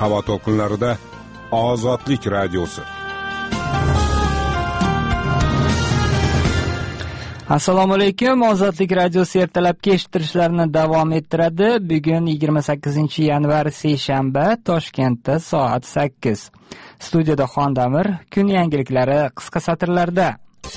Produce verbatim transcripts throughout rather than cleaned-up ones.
havo to'lqinlarida Ozodlik radiosi. Assalomu alaykum. Ozodlik radiosi ertalabki eshittirishlarni davom ettiradi. Bugun yigirma sakkizinchi yanvar seshanba, Toshkentda soat sakkiz. Studiyada Xondamir, kun yangiliklari qisqa satrlarda.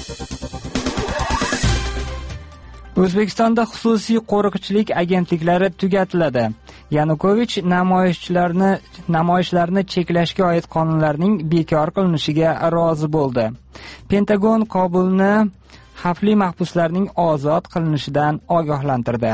O'zbekistonda xususiy qo'riqchilik agentliklari tugatiladi. Yanukovich namoyishchilarni namoyishlarni cheklashga oid qonunlarning bekor qilinishiga rozi bo'ldi. Pentagon Kobulni xavfli mahbuslarning ozod qilinishidan ogohlantirdi.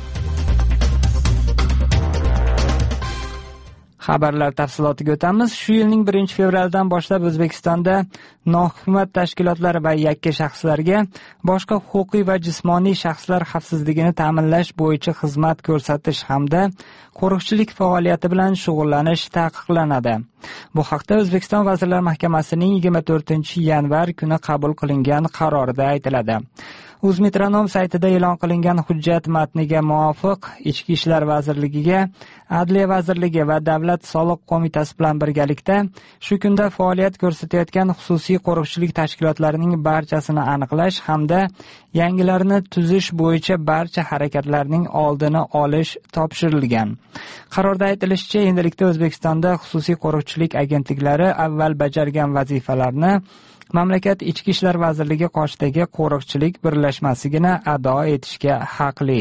Xabarlar tafsilotiga o'tamiz. Shu yilning birinchi fevralidan boshlab O'zbekistonda nohukumat tashkilotlar va yakka shaxslarga boshqa huquqiy va jismoniy shaxslar xavfsizligini ta'minlash bo'yicha xizmat ko'rsatish hamda qo'riqchilik faoliyati bilan shug'ullanish taqiqlanadi. Bu haqda O'zbekiston Vazirlar Mahkamasining yigirma to'rtinchi yanvar kuni qabul qilingan qarorida aytiladi. Uzmetronom saytida e'lon qilingan hujjat matniga muvofiq Ichki ishlar vazirligiga, Adliya vazirligi va Davlat soliq qo'mitasi bilan birgalikda shu kunda faoliyat ko'rsatayotgan xususiy qo'riqchilik tashkilotlarining barchasini aniqlash hamda yangilarini tuzish bo'yicha barcha harakatlarning oldini olish topshirilgan. Qarorda aytilishicha, endilikda O'zbekistonda xususiy qo'riqchilik agentliklari avval bajargan vazifalarni mamlakat Ichki ishlar vazirligi qoshidagi qo'riqchilik birlashmasigina ado etishga haqli.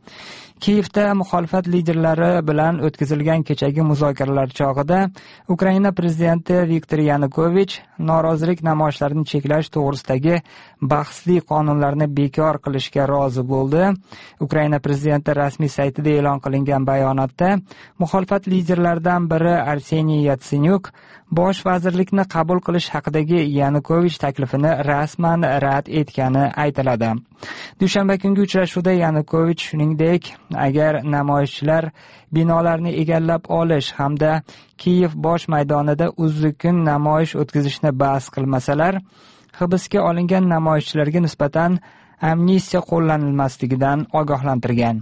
Kiyevda muxolifat liderlari bilan o'tkazilgan kechagi muzokaralar chog'ida Ukraina prezidenti Viktor Yanukovich norozilik namoyishlarini cheklash to'g'risidagi bahsli qonunlarni bekor qilishga rozi bo'ldi. Ukraina prezidenti rasmiy saytida e'lon qilingan bayonotda muxolifat liderlaridan biri Arseniy Yatsenyuk bosh vazirlikni qabul qilish haqidagi Yanukovich taklifini rasman rad etgani aytiladi. Dushanba kungi uchrashuvda Yanukovich shuningdek, agar namoyishchilar binolarni egallab olish hamda Kiyev bosh maydonida uzlukkun namoyish o'tkazishni bas qilmasalar, hibsga olingan namoyishchilarga nisbatan amnistiya qo'llanilmasligidan ogohlantirgan.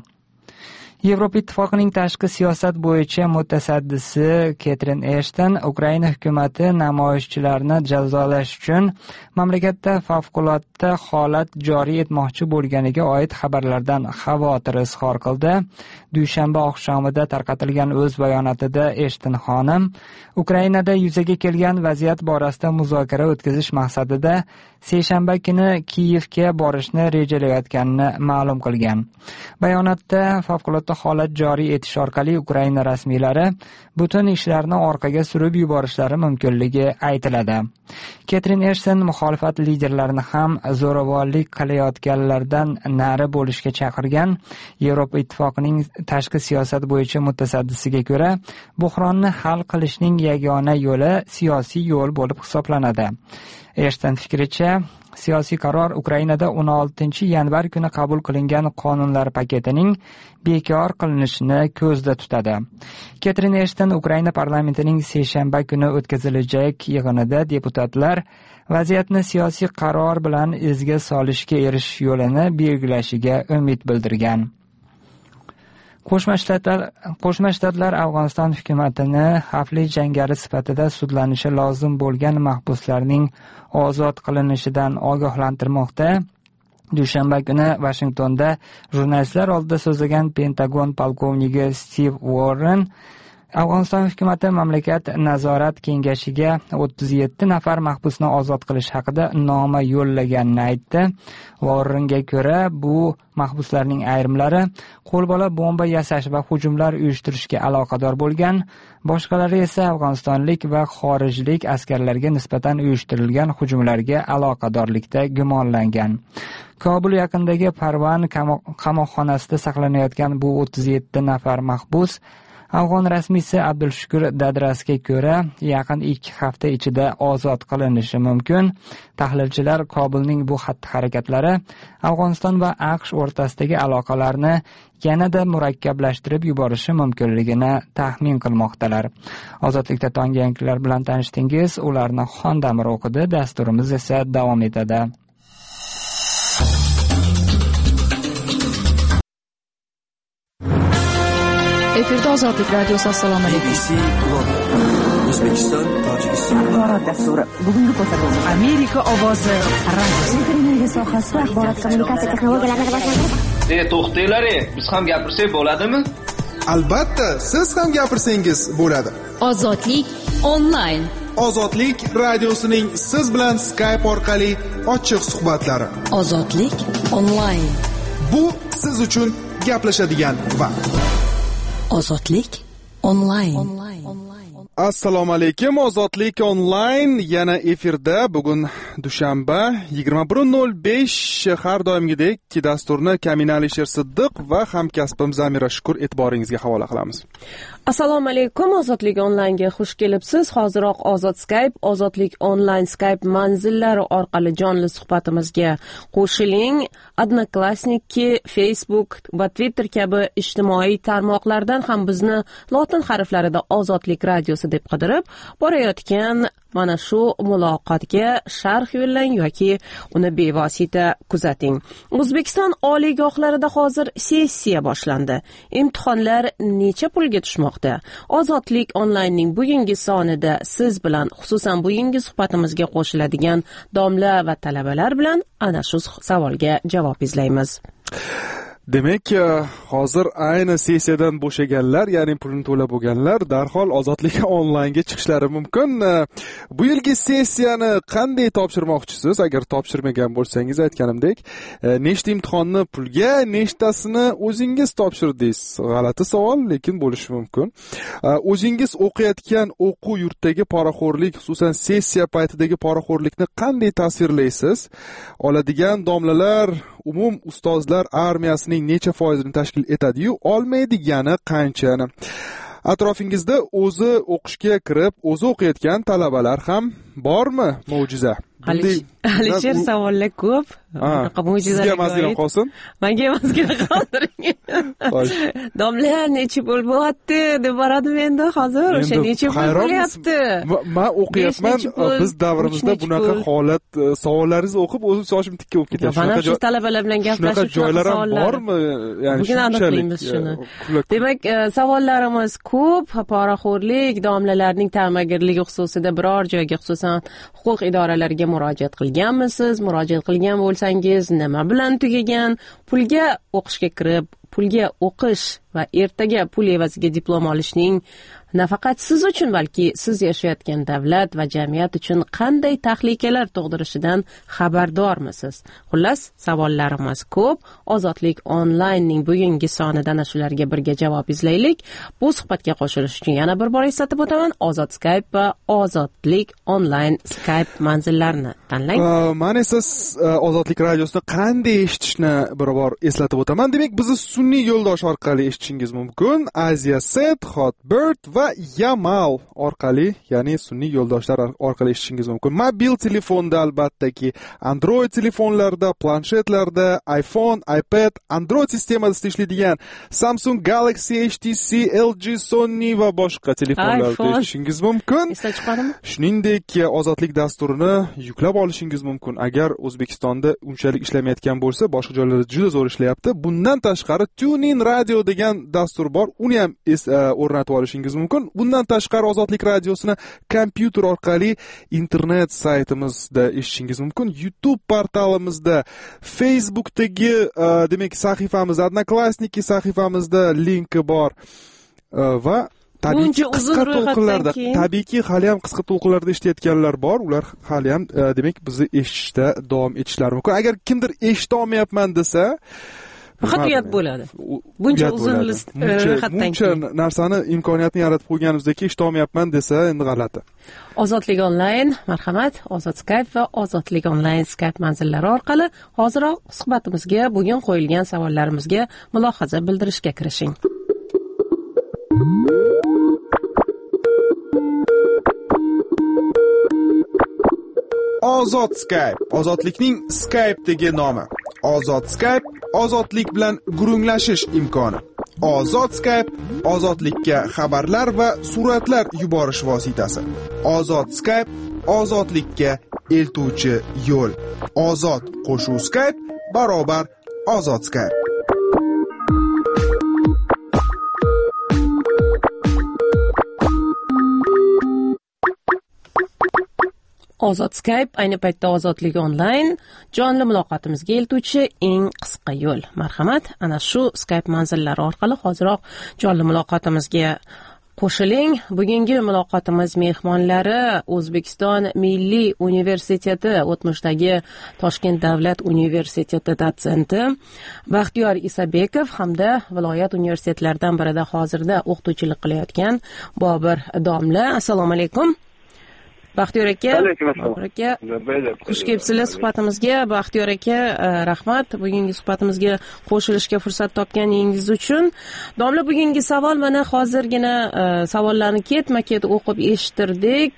Yevropa Ittifoqining tashqi siyosat bo'yicha mutasaddisi Ketrin Eshton Ukraina hukumati namoyishchilarni jazolash uchun mamlakatda favqulodda holat joriy etmoqchi bo'lganiga oid xabarlardan xavotir izhor qildi. Dushanba oqshomida tarqatilgan o'z bayonotida Eshton xonim Ukrainada yuzaga kelgan vaziyat borasida muzokara o'tkazish maqsadida seshanba kuni Kiyevga borishni rejalayotganini ma'lum qilgan. Bayonotda favqulodda holat joriy etish orqali Ukraina rasmiylari butun ishlarni orqaga surib yuborishlari mumkinligi aytiladi. Ketrin Eshton muxolifat liderlarini ham zo'ravonlik qilayotganlardan nari bo'lishga chaqirgan. Yevropa Ittifoqining tashqi siyosat bo'yicha mutasaddisiga ko'ra, buhronni hal qilishning yagona yo'li siyosiy yo'l bo'lib hisoblanadi. Eshton fikricha, siyosiy qaror Ukrainada o'n oltinchi yanvar kuni qabul qilingan qonunlar paketining bekor qilinishini ko'zda tutadi. Ketrin Eshton Ukraina parlamentining seshanba kuni o'tkazilajak yig'inida deputatlar vaziyatni siyosiy qaror bilan izga solishga erishish yo'lini belgilashiga umid bildirgan. Qo'shma Shtatlar Qo'shma Shtatlar Afg'oniston hukumatini xavfli jangari sifatida sudlanishi lozim bo'lgan mahbuslarning ozod qilinishidan ogohlantirmoqda. Dushanba kuni Washingtonda jurnalistlar oldida so'zlagan Pentagon polkovniki Steve Warren Afg'oniston hukumati mamlakat nazorat kengashiga o'ttiz yetti nafar mahbusni ozod qilish haqida noma yo'llaganini aytdi. Warrenga ko'ra, bu mahbuslarning ayrimlari qo'lbola bomba yasash va hujumlar uyushtirishga aloqador bo'lgan, boshqalari esa afg'onistonlik va xorijlik askarlarga nisbatan uyushtirilgan hujumlarga aloqadorlikda gumonlangan. Kobul yaqinidagi Parvan qamoqxonasida saqlanayotgan bu o'ttiz yetti nafar mahbus Afg'on rasmiysi Abdulshukur Dadrasga ko'ra, yaqin ikki hafta ichida ozod qilinishi mumkin. Tahlilchilar Kobulning bu xatti-harakatlari Afg'oniston va AQSh o'rtasidagi aloqalarni yanada murakkablashtirib yuborishi mumkinligini taxmin qilmoqdalar. Ozodlikda tong yangiliklar bilan tanishdingiz, ularni Xondamir o'qidi, dasturimiz esa davom etadi. Efirda Ozodlik radiosi. Assalomu alaykum. O'zbekiston, Tojikiston. Axborot dasturi. Bugungi ko'rsatuv. Amerika ovozi radiosi. Internet sohasida axborot kommunikatsiya texnologiyalarini rivojlantirish. E, to'xtanglar, biz ham gapirsak bo'ladimi? Albatta, siz ham gapirsangiz bo'ladi. Ozodlik onlayn. Ozodlik radiosining siz bilan Skype orqali ochiq suhbatlari. Ozodlik onlayn. Bu siz uchun gaplashadigan vaqt. Ozodlik onlayn. Assalomu alaykum, Ozodlik onlayn yana efirda. Bugun dushanba yigirma bir nol besh. Har doimgidek dasturni Kamina Alisher Siddiq va hamkasbim Zamira Shukur e'tiboringizga havola qilamiz. Assalomu alaykum, Ozodlik onlaynga xush kelibsiz. Hoziroq Ozod Skype, Ozodlik onlayn Skype manzillari orqali jonli suhbatimizga qo'shiling. Odnoklassniki, Facebook va Twitter kabi ijtimoiy tarmoqlardan ham bizni lotin harflarida Ozodlik radiosi deb qidirib borayotgan mana shu muloqotga sharh yo'llang yoki uni bevosita kuzating. O'zbekiston oliygohlarida hozir sessiya boshlandi. Imtihonlar necha pulga tushmoqda? Ozodlik onlaynning bugungi sonida siz bilan, xususan bugungi suhbatimizga qo'shiladigan domla va talabalar bilan ana shu savolga javob izlaymiz. Demak, hozir ayni sessiyadan bo'shaganlar, ya'ni pulini to'lab bo'lganlar darhol Ozodlik onlaynga chiqishlari mumkin. Bu yilgi sessiyani qanday topshirmoqchisiz? Agar topshirmagan bo'lsangiz, aytganimdek, nechta imtihonni pulga, nechtasini o'zingiz topshirdingiz? G'alati savol, lekin bo'lishi mumkin. O'zingiz o'qiyotgan o'quv yurtdagi poraxo'rlik, xususan sessiya paytidagi poraxo'rlikni qanday tasvirlaysiz? Oladigan domlalar, umum ustozlar armiyasining necha foizini tashkil etadi-yu, olmaydigani qanchani? Atrofingizda o'zi o'qishga kirib, o'zi o'qiyotgan talabalar ham bormi? Mo'jiza. Alisher, savollar ko'p. Bunaqa mo'jizalar mazgina qolsin. Menga mazgina qoldiring. Domla necha pul bo'lyapti deb boradim endi hozir. O'sha necha pul bo'lyapti? Men o'qiyapman. Biz davrimizda bunaqa holat, savollaringizni o'qib, o'zim sochim tikka bo'lib ketyapti. Mana shu talabalar bilan gaplashib joylar ham bormi? Ya'ni bugun aniqlaymiz shuni. Demak, savollarimiz ko'p. Poraxo'rlik, domlalarning ta'magirligi xususida biror joyga, xususan huquq idoralariga murojaat qilganmisiz? Murojaat qilgan bo'lsangiz, nima bilan tugagan? Pulga o'qishga kirib, pulga o'qish va ertaga pul evaziga diplom olishning nafaqat siz uchun, balki siz yashayotgan davlat va jamiyat uchun qanday tahlikalar tug'dirishidan xabardormisiz? Xullas, savollarimiz ko'p. Ozodlik onlaynning bugungi sonida ana shularga birga javob izlaylik. Bu suhbatga qo'shilish uchun yana bir bor eslatib o'taman, Ozod Skype va Ozodlik onlayn Skype manzillarini tanlang. Men esa Ozodlik radiosini qanday eshitishni bir bor eslatib o'taman. Demak, bizni sun'iy yo'ldosh orqali eshitishingiz mumkin. Aziyaset, Hotbird va Yamal orqali, ya'ni sun'iy yo'ldoshlar orqali eshitishingiz mumkin. Mobil telefonda, albattaki, Android telefonlarda, planshetlarda, iPhone, iPad, Android sistemasida ishlaydigan Samsung Galaxy, H T C, L G, Sony va boshqa telefonlarda eshitishingiz mumkin. Esda chiqadimi? Shuningdek, Ozodlik dasturini yuklab olishingiz mumkin. Agar O'zbekistonda unchalik ishlamayotgan bo'lsa, boshqa joylarda juda zo'r ishlayapti. Bundan tashqari TuneIn Radio degan dastur bor. Uni ham o'rnatib olishingiz mumkin. Bundan tashqari Ozodlik radiosini kompyuter orqali internet saytimizda eshitishingiz mumkin. YouTube portalimizda, Facebookdagi demak sahifamizda, Odnoklassniki sahifamizda linki bor va tabiiyki qisqa to'lqinlarda, tabiiyki hali ham qisqa to'lqinlarda eshitayotganlar bor. Ular hali ham demak bizni eshitishda davom etishlari mumkin. Agar kimdir eshita olmayapman desa, faqat uyat bo'ladi. Buncha uzun list ro'yxatdan keyin narsani imkoniyatni yaratib qo'yganimizdagi eshita olmayapman desa, endi g'alati. Ozodlik onlayn, marhamat, Ozod Skype va Ozodlik onlayn Skype manzillari orqali hoziroq suhbatimizga, bugun qo'yilgan savollarimizga mulohaza bildirishga kirishing. Ozod Skype, ozodlikning Skype'dagi nomi. Ozod Skype, ozodlik bilan gurunglashish imkoni. Ozod Skype, ozodlikka xabarlar va suratlar yuborish vositasi. Ozod Skype, ozodlikka eltuvchi yo'l. Ozod qo'shuv Skype barobar Ozod Skype. Ozod Skype, ayni paytda Ozodlik onlayn jonli muloqotimizga eltuvchi eng qisqa yo'l. Marhamat, ana shu Skype manzillari orqali hoziroq jonli muloqotimizga qo'shiling. Bugungi muloqotimiz mehmonlari O'zbekiston Milliy universiteti, o'tmishdagi Toshkent davlat universiteti dotsenti Baxtiyor Isabekov hamda viloyat universitetlaridan birida hozirda o'qituvchilik qilayotgan Bobir domla. Assalomu alaykum. Baxtiyor aka, aka, xush kelibsizlar suhbatimizga. Baxtiyor aka, rahmat bugungi suhbatimizga qo'shilishga fursat topganingiz uchun. Domla, bugungi savol mana hozirgina savollarni ketma-ket o'qib eshittirdik.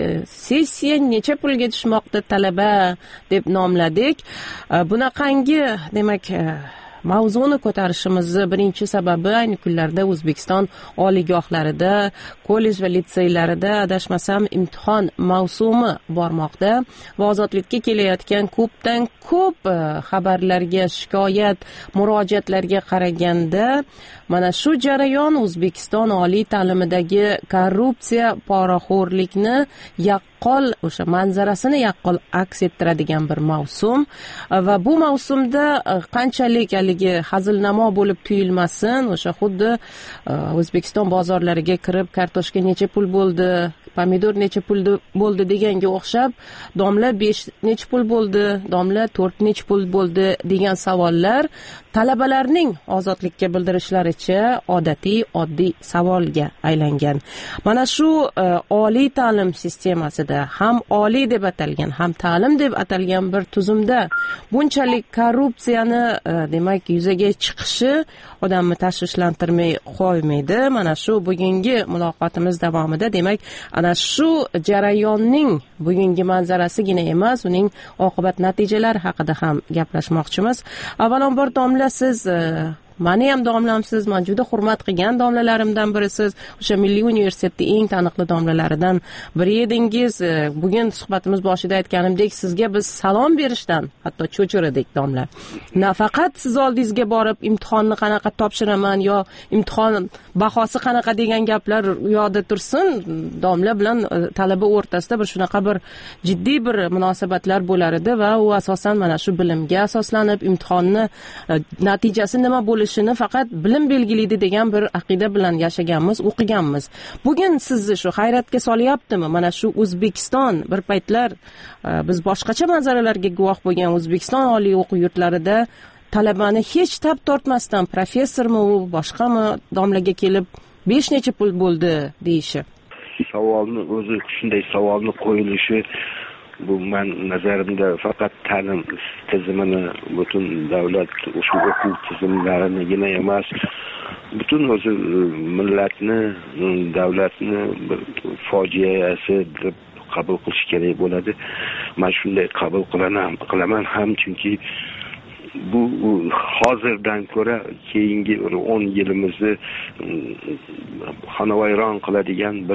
Sessiya necha pulga tushmoqda talaba deb nomladik. Bunaqangi, demak, mavzuni ko'tarishimizni birinchi sababi ayni kunlarda O'zbekiston oliygohlarida, kollej va litseylarida adashmasam imtihon mavsumi bormoqda va ozodlikka kelayotgan ko'pdan ko'p xabarlarga, shikoyat, murojaatlarga qaraganda mana shu jarayon O'zbekiston oliy ta'limidagi korrupsiya, poraxo'rlikni yaqqol o'sha manzarasini yaqqol aks ettiradigan bir mavsum va bu mavsumda qanchalik haligi hazilnamo bo'lib tuyulmasin, o'sha xuddi O'zbekiston bozorlariga kirib kartoshka necha pul bo'ldi, pomidor necha pul bo'ldi deganga o'xshab, domla besh necha pul bo'ldi, domla to'rt necha pul bo'ldi degan savollar talabalarning ozodlikka bildirishlaricha odatiy oddiy savolga aylangan. Mana shu oliy ta'lim sistemasida ham oliy deb atalgan, ham ta'lim deb atalgan bir tuzumda bunchalik korrupsiyani demak yuzaga chiqishi odamni tashvishlantirmay qo'ymaydi. Mana shu bugungi muloqotimiz davomida demak ana shu jarayonning bugungi manzarasigina emas, uning oqibat natijalari haqida ham gaplashmoqchimiz. Avvalambor domla, siz mani ham domlamsiz, men juda hurmat qilgan domlalarimdan birisiz. O'sha Milliy universitetning eng taniqli domlalaridan biri edingiz. Bugun suhbatimiz boshida aytganimdek, sizga biz salom berishdan hatto cho'chiradik domla. Nafaqat siz oldingizga borib imtihonni qanaqa topshiraman yo imtihon bahosi qanaqa degan gaplar yo'da tursin, domla bilan talaba o'rtasida bir shunaqa bir jiddiy bir munosabatlar bo'lar edi va u asosan mana shu bilimga asoslanib imtihonni natijasi nima bo'lishi shuni faqat bilim belgilaydi degan bir aqida bilan yashaganmiz, o'qiganmiz. Bugun sizni shu hayratga solyaptimi? Mana shu O'zbekiston bir paytlar biz boshqacha manzaralarga guvoh bo'lgan O'zbekiston oliy o'quv yurtlarida talabani hech tab tortmasdan professormi u, boshqami domlaga kelib besh necha pul bo'ldi deyishi. Savolni o'zi shunday savolni qo'yilishi bu men nazarimda faqat ta'lim tizimini, butun davlat ushbu o'quv tizimlarinigina emas, butun o'zi millatni, davlatni bir fojiasi deb qabul qilish kerak bo'ladi. Men shunday qabul qilaman, qilaman ham chunki bu hozirdan ko'ra keyingi o'n yilimizni xonavayron qiladigan bir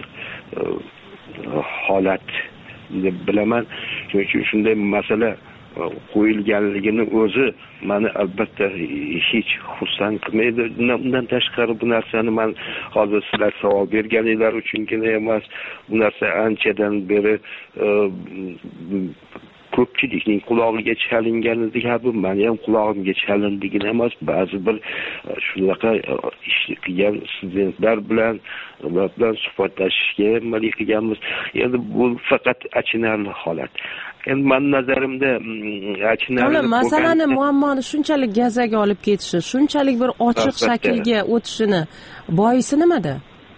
holat deb bilaman. Chunki shunday masala qo'yilganligini o'zi meni albatta hech xursand qilmaydi. Undan tashqari bu narsani men hozir sizlar savol berganinglar uchungina emas, bu narsa anchadan beri ko'pchilikning qulog'iga chalinganidek, bu meni ham qulog'imga chalindigini emas, ba'zi bir shunaqa ish qilgan studentlar bilan bilan suhbatlashishga mali qilganmiz. Endi bu faqat achinarli holat. Endi men nazarimda achinarli masalani, muammoni shunchalik gazaga olib ketishi, shunchalik bir ochiq shaklga o'tishini boisi nimada?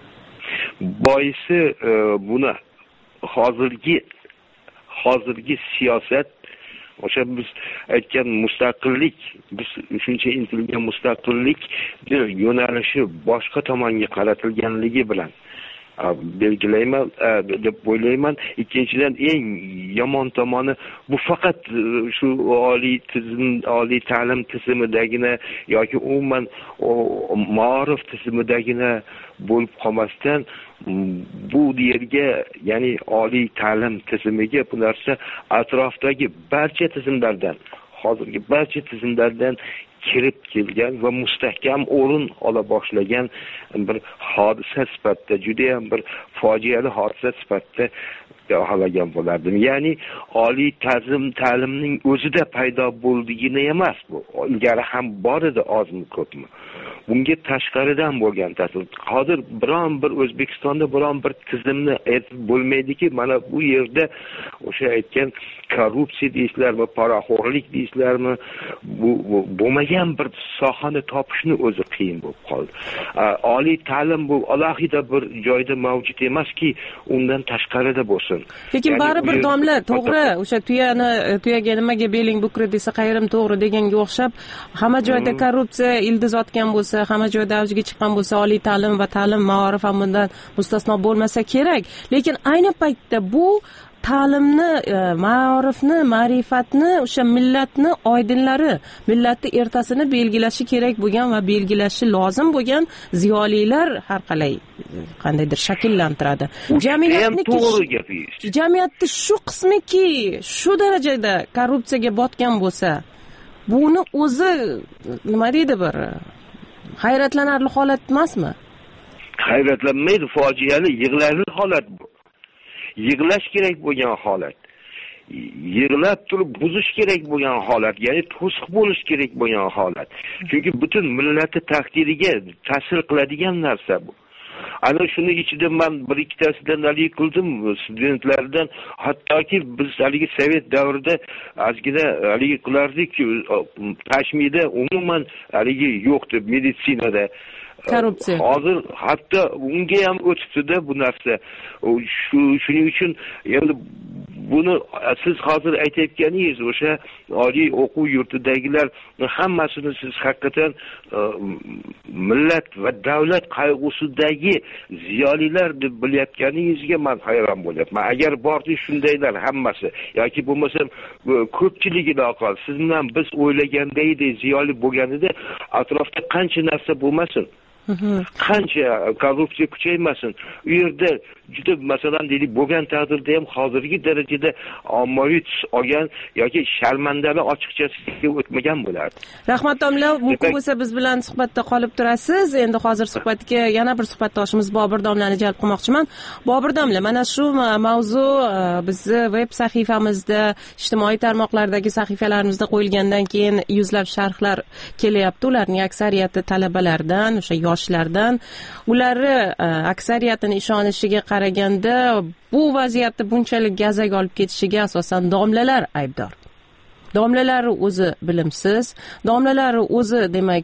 Boisi buni hozirgi hozirgi siyosat, o'sha biz aytgan mustaqillik, biz shuncha intilgan mustaqillik yo'nalishi boshqa tomonga qaratilganligi bilan belgilayman deb o'ylayman. Ikkinchidan eng yomon tomoni bu faqat shu oliy tizim, oliy ta'lim tizimidagina yoki umuman ma'rif tizimidagina bo'lib qolmasdan bu yerga, ya'ni oliy ta'lim tizimiga bu narsa atrofdagi barcha tizimlardan, hozirgi barcha tizimlardan kirib kelgan va mustahkam o'rin ola boshlagan bir hodisa sifatida, juda ham bir fojiali hodisa sifatida xohlagan bo'lardim. Ya'ni oliy ta'lim ta'limning o'zida paydo bo'ldigini emas bu. Ilgari ham bor edi, ozmi ko'pmi. Bunga tashqaridan bo'lgan ta'sir. Hozir biron bir O'zbekistonda biron bir tizimni aytib bo'lmaydiki, mana bu yerda o'sha aytgan korrupsiya deysizlarmi, poraxo'rlik deysizlarmi, bu bo'lmagan bir sohani topishni o'zi qiyin bo'lib qoldi. Oliy ta'lim bu alohida bir joyda mavjud emaski, undan tashqarida bo'lsin. Lekin baribir domla, to'g'ri, o'sha tuyani tuyaga nimaga beling bukri desa qayrim to'g'ri deganga o'xshab, hamma joyda korrupsiya ildiz otgan bo'lsa, hamma joyda avjiga chiqqan bo'lsa, oliy ta'lim va ta'lim ma'orif ham bundan mustasno bo'lmasa kerak. Lekin ayni paytda bu ta'limni, ma'orifni, ma'rifatni, o'sha millatni oydinlari, millatni ertasini belgilashi kerak bo'lgan va belgilashi lozim bo'lgan ziyolilar har qalay qandaydir shakllantiradi. Jamiyatniki jamiyatni shu qismiki shu darajada korrupsiyaga botgan bo'lsa, buni o'zi nima deydi, bir hayratlanarli holat emasmi? Hayratlanmaydi, fojiali, yig'larli holat bu. Yig'lash kerak bo'lgan holat. Yig'lab turib buzish kerak bo'lgan holat, ya'ni to'siq bo'lish kerak bo'lgan holat. Chunki butun millatning taqdiriga ta'sir qiladigan narsa bu. Ana shuni ichida men bir ikkitasidan haligi qildim, studentlardan, hattoki biz haligi sovet davrida ozgina haligi qilardik, Tashmida umuman haligi yo'qdi meditsinada. Korrupsiya. Hozir hatto unga ham o'tibdi-da bu narsa. Shu shuning uchun endi buni siz hozir aytayotganingiz o'sha oliy o'quv yurtidagilar hammasini siz haqiqatan millat va davlat qayg'usidagi ziyolilar deb bilayotganingizga men hayron bo'lyapman. Agar bordi shundaylar hammasi yoki bo'lmasa ko'pchiligi aqol siz bilan biz o'ylagandagidek ziyoli bo'lganida atrofda qancha narsa bo'lmasin, qancha korrupsiya kuchaymasin, u yerda juda masalan deylik bo'lgan taqdirda ham hozirgi darajada ommaviy tus olgan yoki sharmandani ochiqchasiga o'tmagan bo'lardi. Rahmat domla, mumkin bo'lsa biz bilan suhbatda qolib turasiz. Endi hozir suhbatga yana bir suhbatdoshimiz Bobur domlani jalb qilmoqchiman. Bobur domla, mana shu mavzu bizni veb sahifamizda, ijtimoiy tarmoqlardagi sahifalarimizda qo'yilgandan keyin yuzlab sharhlar kelyapti. Ularning aksariyati talabalardan, o'sha yoshlardan. Ularni aksariyatini ishonishiga qaraganda bu vaziyatni bunchalik gazak olib ketishiga asosan domlalar aybdor. Domlalar o'zi bilimsiz, domlalar o'zi demak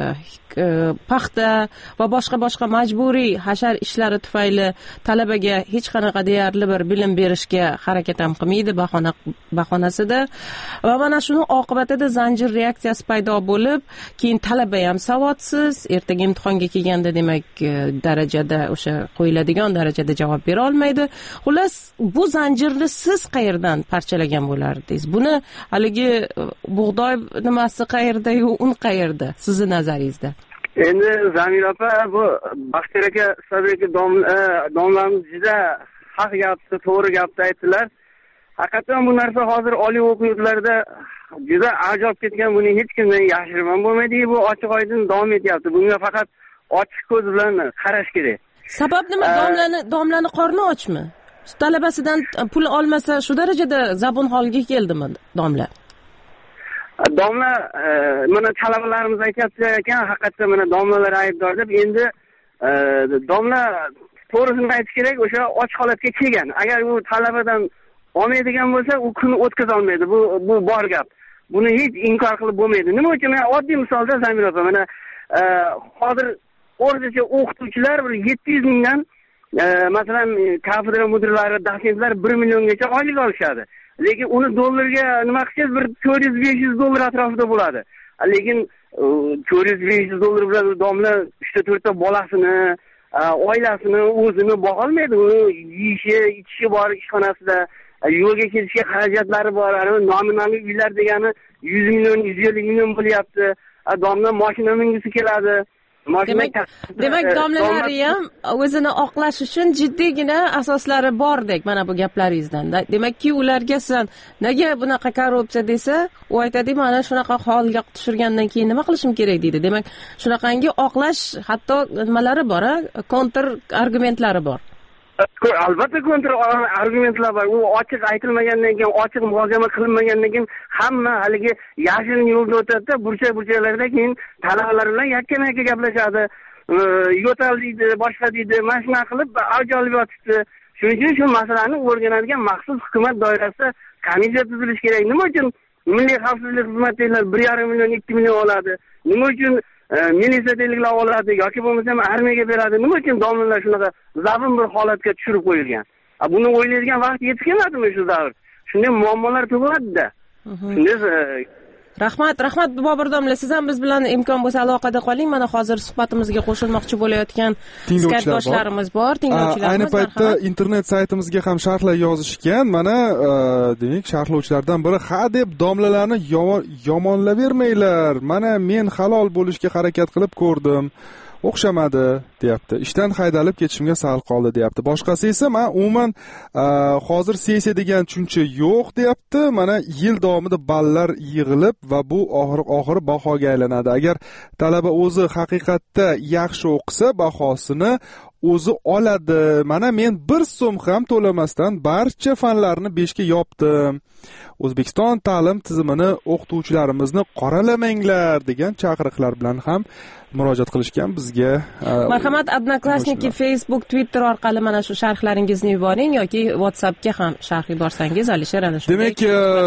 paxta va boshqa boshqa majburiy hashar ishlari tufayli talabaga hech qanaqa deyarli bir bilim berishga harakat ham qilmaydi bahona bahonasida va mana shuni oqibatida zanjir reaksiyasi paydo bo'lib, keyin talaba ham savodsiz, ertaga imtihonga kelganda demak darajada o'sha qo'yiladigan darajada javob bera olmaydi. Xullas, bu zanjirni siz qayerdan parchalagan bo'lardingiz? Buni haligi bug'doy nimasi qayerda-yu, un qayerda sizni nazaringizda? Endi Zamir opa, bu Baxtiyor aka, Sabir aka domlamiz juda haq gapni, to'g'ri gapni aytdilar. Haqiqatan bu narsa hozir oliy o'quv yurtlarida juda ajoyib ketgan, buni hech kimdan yashirib bo'lmaydi. Bu ochiq oydin davom etyapti. Bunga faqat ochiq ko'z bilan qarash kerak. Sabab nima? Domlani domlani qorni ochmi? Talabasidan pul olmasa shu darajada zabun holga keldimi domla? Domla mana talabalarimiz aytayapti ekan, haqiqatda mana domlalar aybdor deb. Endi domla to'g'risini aytish kerak, o'sha och holatga kelgan. Agar u talabadan olmaydigan bo'lsa, u kun o'tkaza olmaydi. Bu bu bor gap. Buni hech inkor qilib bo'lmaydi. Nima uchun? Men oddiy misolda Zamir opa, mana hozir o'rtacha o'qituvchilar bir yetti yuz mingdan masalan kafedra mudirlari, dotsentlar bir milliongacha oylik olishadi. Lekin uni dollarga nima qilsangiz bir to'rt yuz besh yuz dollar atrofida bo'ladi. Lekin to'rt yuz besh yuz dollar bilan domla uchta to'rtta bolasini, oilasini, o'zini boqolmaydi. U yeyishi, ichishi bor, ishxonasida yo'lga ketishga xarajatlari bor. Nominal uylar degani yuz million, yuz ellik million bo'lyapti. Domla mashina mingisi keladi. Demak, demak domlalari ham o'zini oqlash uchun jiddiygina asoslari bordek mana bu gaplaringizdan. Demakki, ularga san nega bunaqa korrupsiya desa, u aytadi, mana shunaqa holga tushirgandan keyin nima qilishim kerak deydi. Demak, shunaqangi oqlash hatto nimalari bor, kontr argumentlari bor. albatta kontra argumentlar bor. U ochiq aytilmagandan keyin, ochiq muhokama qilinmagandan keyin hamma haligi yashirin yo'lda o'tadi-da, burchak-burchaklarda keyin talabalar bilan yakkama-yakka gaplashadi. Yo'tal deydi, boshqa deydi, mana shuna qilib avj olib yotibdi. Shuning uchun shu masalani o'rganadigan maxsus hukumat doirasida komissiya tuzilishi kerak. Nima uchun milliy xavfsizlik xizmatidagilar bir yarim million, ikki million oladi? Nima uchun militsiyaliklar oladi yoki bo'lmasa armiyaga beradi? Nima uchun domlalar shunaqa zavm bir holatga tushirib qo'yilgan? Buni o'ylaydigan vaqt yetib kelmadimi shu davr? Shunday muammolar tug'iladi-da. Shunday Rahmat, rahmat Bobur domla, siz ham biz bilan imkon bo'lsa aloqada qoling. Mana hozir suhbatimizga qo'shilmoqchi bo'layotgan suhbatdoshlarimiz bor, tinglovchilarimiz. Ayni paytda internet saytimizga ham sharhlar yozishgan. Mana, demak, sharhlovchilardan biri ha deb domlalarni yomonlavermanglar. Mana men halol bo'lishga harakat qilib ko'rdim. O'xshamadi, deyapti. Ishdan haydalib ketishimga sal qoldi, deyapti. Boshqasi esa men umuman hozir sessiya degan tushuncha yo'q, deyapti. Mana yil davomida ballar yig'ilib va bu oxir oxiri bahoga aylanadi. Agar talaba o'zi haqiqatda yaxshi o'qisa, bahosini o'zi oladi. Mana men bir so'm ham to'lamasdan barcha fanlarni beshga yopdim. O'zbekiston ta'lim tizimini o'qituvchilarimizni qoralamanglar degan chaqiriqlar bilan ham murojaat qilishgan bizga. Marhamat, Odnoklassniki, Facebook, Twitter orqali mana shu sharhlaringizni yuboring yoki WhatsAppga ham sharh yuborsangiz, Alisher ana shunday. Demak,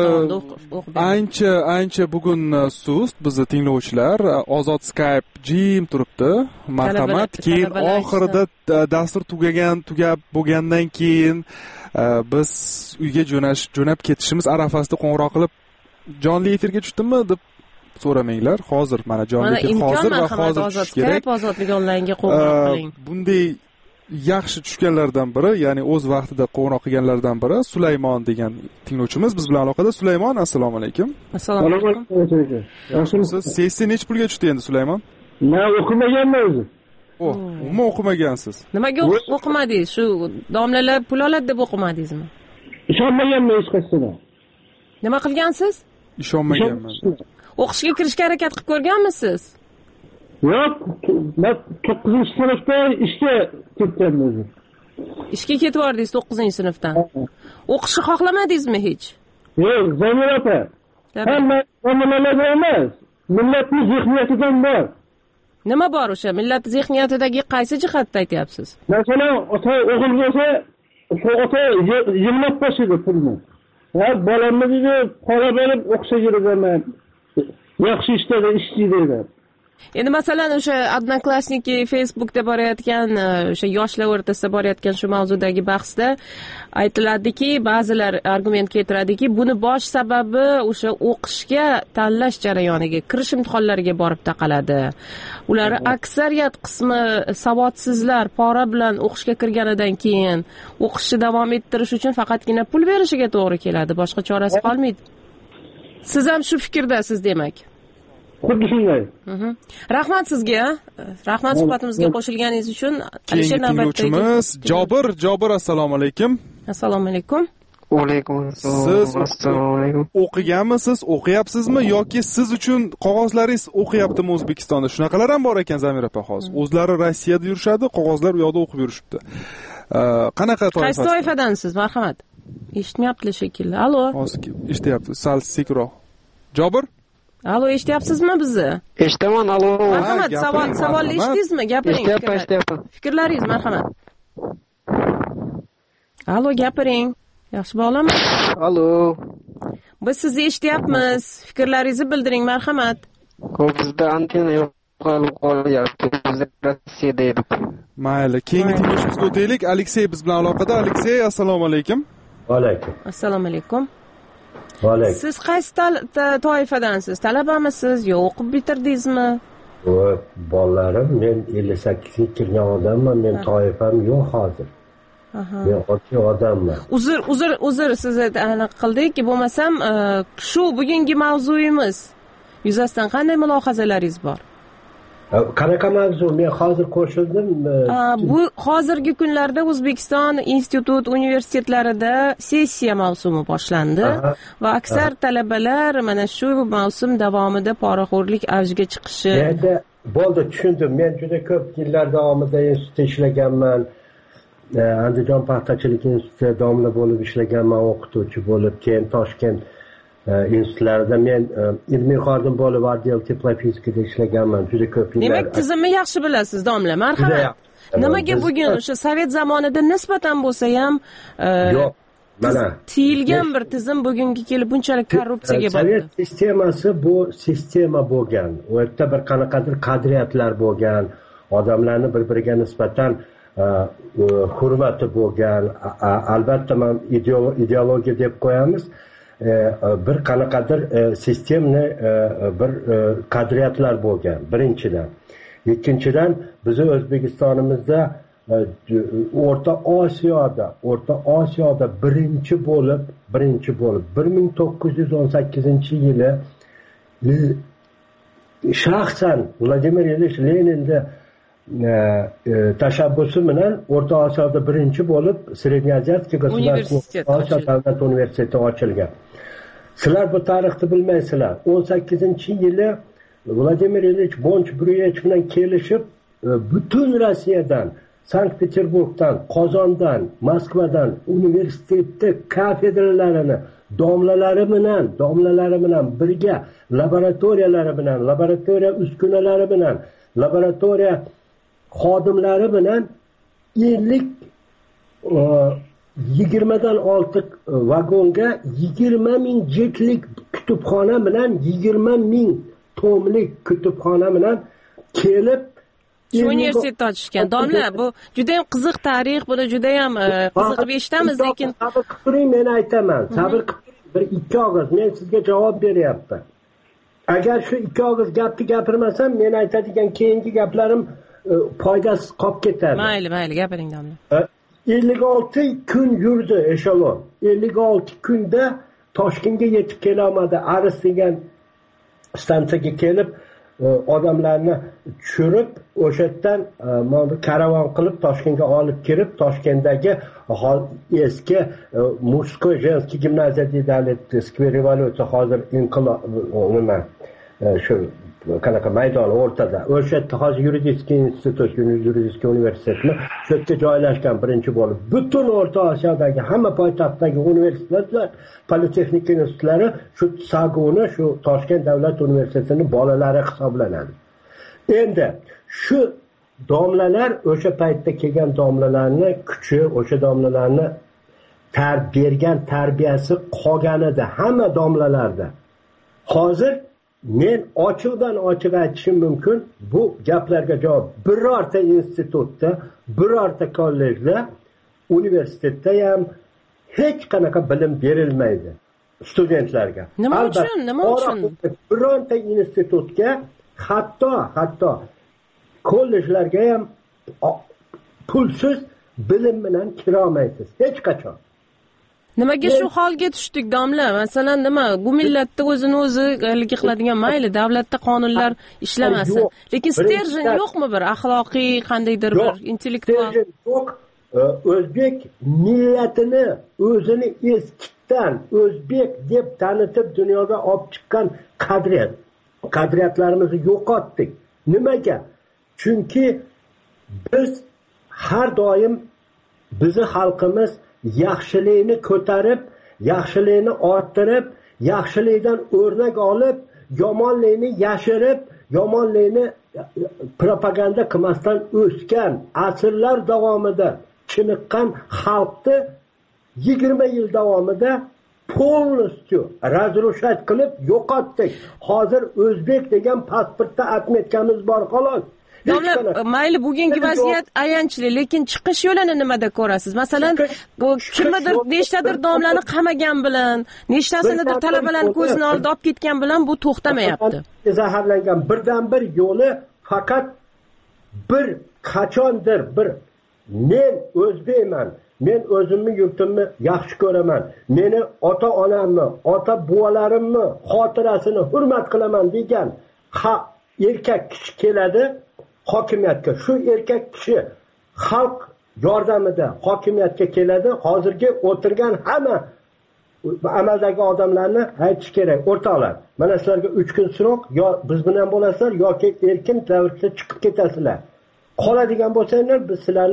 ancha ancha bugun sust bizni tinglovchilar. Ozod Skype jim turibdi. Marhamat, keyin oxirida dastur tugagan, tugab bo'lgandan keyin biz uyga jo'nash, jo'nab ketishimiz arafasida qo'ng'iroq qilib, jonli efirga tushdimmi deb so'ramanglar. Hozir mana jonli efir hozir va hozir tush kerak. Ozodlik onlaynga qo'ng'iroq qiling. Bunday yaxshi tushganlardan biri, ya'ni o'z vaqtida qo'ng'iroq qilganlardan biri Sulaymon degan tinglovchimiz biz bilan aloqada. Sulaymon, assalomu alaykum. Assalomu alaykum. Yaxshimisiz? Sessiya nech pulga tushdi endi Sulaymon? Men o'qimaganman o'zi. O, umuman o'qimagansiz. Nimaga o'qimadingiz? Shu domlalar pul oladi deb o'qimadingizmi? Ishonmaganman hech qachon. Nima qilgansiz? Ishonmaganman. O'qishga kirishga harakat qilib ko'rganmisiz? Yo'q, men to'qqizinchi sinfda ishga ketganman o'zi. Ishga ketib yordingiz to'qqizinchi sinfdan. O'qishni xohlamadingizmi hech? Yo'q, Zamir opa. Hamma domlalar emas, millatning zehniyatidan bor. Nima bor o'sha millat zehniyatidagi qaysi jihatda aytyapsiz? Masalan, ota o'g'il bo'lsa, ota yig'lab qo'shadi pulni. Ha, bolamni dedi, qora berib o'qishga yuraman. Yaxshi ishlarda ishlaydi. Endi masalan o'sha Odnoklassniki Facebookda borayotgan, o'sha yoshlar o'rtasida borayotgan shu mavzudagi bahsda aytiladiki, ba'zilar argument keltiradiki, buni bosh sababi o'sha o'qishga tanlash jarayoniga, kirish imtihonlariga borib taqaladi. Ular aksariyat qismi savodsizlar pora bilan o'qishga kirganidan keyin o'qishni davom ettirish uchun faqatgina pul berishiga to'g'ri keladi, boshqa chorasi qolmaydi. Siz ham shu fikrdasiz, demak. Xuddi shunday. Rahmat sizga. Rahmat suhbatimizga qo'shilganingiz uchun. Alisher navbatdagi Jobir, Jobir, assalomu alaykum. Assalomu alaykum. Va alaykum assalom. Siz assalomu alaykum. O'qiganmisiz, o'qiyapsizmi yoki siz uchun qog'ozlaringiz o'qiyaptimi O'zbekistonda? Shunaqalar ham bor ekan Zamir opa hozir. O'zlari Rossiyada yurishadi, qog'ozlar u yoqda o'qib yurishibdi. Qanaqa toifa? Qaysi toifadansiz? Marhamat. Eshitmayapti shekilli. Allo. Hozir eshityapti. Sal sekroq. Jobir? Allo, eshityapsizmi bizni? Eshitaman, allo. Marhamat, savol savolni eshitdingizmi? Gapiring. Eshityapman, eshityapman. Fikrlaringiz, marhamat. Allo, gapiring. Yaxshi bog'lama. Allo. Biz sizni eshityapmiz. Fikrlaringizni bildiring, marhamat. Xo'p, bizda antenna yo'q qolib qolyapti. Biz Rossiyada edik. Mayli, keyingi tinglovchimizga o'taylik. Aleksey biz bilan aloqada. Aleksey, assalomu alaykum. Va alaykum. Assalomu alaykum. Va alaykum. Siz qaysi toifadansiz? Talabamisiz yo o'qib bitirdingizmi? Yo'q, bolalarim, men ellik sakkizinchi kirgan odamman, men toifam yo'q hozir. Aha. Men oddiy odamman. Uzr, uzr, uzr sizni aniq qildik, bo'lmasam shu bugungi mavzuyimiz yuzasidan qanday mulohazalaringiz bor? Qanaqa mavzu? Men hozir qo'shildim. Bu hozirgi kunlarda O'zbekiston institut universitetlarida sessiya mavsumi boshlandi. Aha. Va aksar Aha. talabalar mana shu mavsum davomida poraxo'rlik avjiga chiqishi. Endi bo'ldi, tushundim. Men juda ko'p yillar davomida institutda ishlaganman. Andijon paxtachilik institutida domla bo'lib ishlaganman, o'qituvchi bo'lib, keyin Toshkent institutlarida men ilmiy xodim bo'lib отдел teplofizikada ishlaganman juda ko'p yillar. Demak, tizimni yaxshi bilasiz, domla. Marhamat. Nimaga bugun o'sha sovet zamonida nisbatan bo'lsa ham yo'q, mana tiyilgan bir tizim bugunga kelib bunchalik korrupsiyaga botdi? Sovet sistemasi bu sistema bo'lgan. U yerda bir qanaqadir qadriyatlar bo'lgan, odamlarni bir-biriga nisbatan hurmati bo'lgan. Albatta men ideologiya deb qo'yamiz. Bir qanaqadir sistemni bir qadriyatlar bo'lgan, birinchidan. Ikkinchidan, bizni O'zbekistonimizda O'rta Osiyoda, O'rta Osiyoda birinchi bo'lib, birinchi bo'lib bir ming to'qqiz yuz o'n sakkizinchi yili shaxsan Vladimir Ilich Leninning tashabbusi bilan O'rta Osiyoda birinchi bo'lib Srednyoaziyskiy Osiyo davlat universiteti ochilgan. Sizlar bu tarixni bilmaysizlar. o'n sakkizinchi yili Vladimir Ilich Bonch-Bruyech bilan kelishib, butun Rossiyadan, Sankt-Peterburgdan, Qozondan, Moskvadan universitetni kafedralarini domlalari bilan, domlalari bilan birga laboratoriyalari bilan, laboratoriya uskunalari bilan, laboratoriya xodimlari bilan ellik yigirmadan ortiq vagonga yigirma ming jetlik kutubxona bilan yigirma ming tomlik kutubxona bilan kelib shu universitetni ochishgan. Domla, bu juda ham qiziq tarix, buni juda ham qiziqib eshitamiz, lekin sabr qilib turing, men aytaman. Sabr qilib bir ikki og'iz men sizga javob beryapman. Agar shu ikki og'iz gapni gapirmasam, men aytadigan keyingi gaplarim foydasiz qolib ketadi. Mayli, mayli, gapiring, domla. ellik olti kun yurdi eshelon. ellik olti kunda Toshkentga yetib kela olmadi. Aris degan stansiyaga kelib odamlarni tushirib, o'sha yerdan karavon qilib Toshkentga olib kirib, Toshkentdagi eski Murskoy женский gimnaziya deyiladi, skver revolyutsiya, hozir inqilob nima shu qanaqa maydon o'rtada. O'sha yerda hozir yuridiskiy institut, yuridiskiy universitetmi shu yerda joylashgan birinchi bo'lib. Butun O'rta Osiyodagi hamma poytaxtdagi universitetlar, politexnika institutlari shu Saguni, shu Toshkent davlat universitetining bolalari hisoblanadi. Endi shu domlalar, o'sha paytda kelgan domlalarni kuchi, o'sha domlalarni bergan tarbiyasi qolganida hamma domlalarda. Hozir men ochiqdan ochiq aytishim mumkin, bu gaplarga javob birorta institutda, birorta kollejda, universitetda ham hech qanaqa bilim berilmaydi studentlarga. Nima uchun? Nima uchun? Bironta institutga, hatto, hatto kollejlarga ham pulsiz bilim bilan kira olmaysiz hech qachon. Nimaga shu holga tushdik, domla? Masalan, nima? Bu millatda o'zini o'zi haligi qiladigan, mayli, davlatda qonunlar ishlamasin. Lekin stержень yo'qmi bir axloqiy, qandaydir bir intellektual? Yo'q. O'zbek millatini o'zini eskitdan o'zbek deb tanitib dunyoga olib chiqqan qadriyat, qadriyatlarimizni yo'qotdik. Nimaga? Chunki biz har doim bizni xalqimiz yaxshilikni ko'tarib, yaxshilikni orttirib, yaxshilikdan o'rnak olib, yomonlikni yashirib, yomonlikni propaganda qilmasdan o'sgan asrlar davomida chiniqqan xalqni yigirma yil davomida polностью разрушать qilib yo'qotdik. Hozir o'zbek degan pasportda atmetkamiz bor, xolos. Domla, mayli, bugungi vaziyat ayanchli, lekin chiqish yo'lini nimada ko'rasiz? Masalan, kimdir nechtadir domlani qamagan bilan, nechtasinidir talabalarni ko'zini oldida olib ketgan bilan bu to'xtamayapti. Zaharlangan birdan bir yo'li faqat bir qachondir bir men o'zbekman, men o'zimni yurtimni yaxshi ko'raman, meni ota-onamni, ota-buvalarimni xotirasini hurmat qilaman degan erkak kishi keladi hokimiyatga. Shu erkak kishi xalq yordamida hokimiyatga keladi. Hozirgi o'tirgan hamma amaldagi odamlarni aytish kerak, o'rtoqlar, mana sizlarga uch kun srok, yo biz bilan bo'lasizlar yoki erkin davrda chiqib ketasizlar. Qoladigan bo'lsanglar, biz sizlarni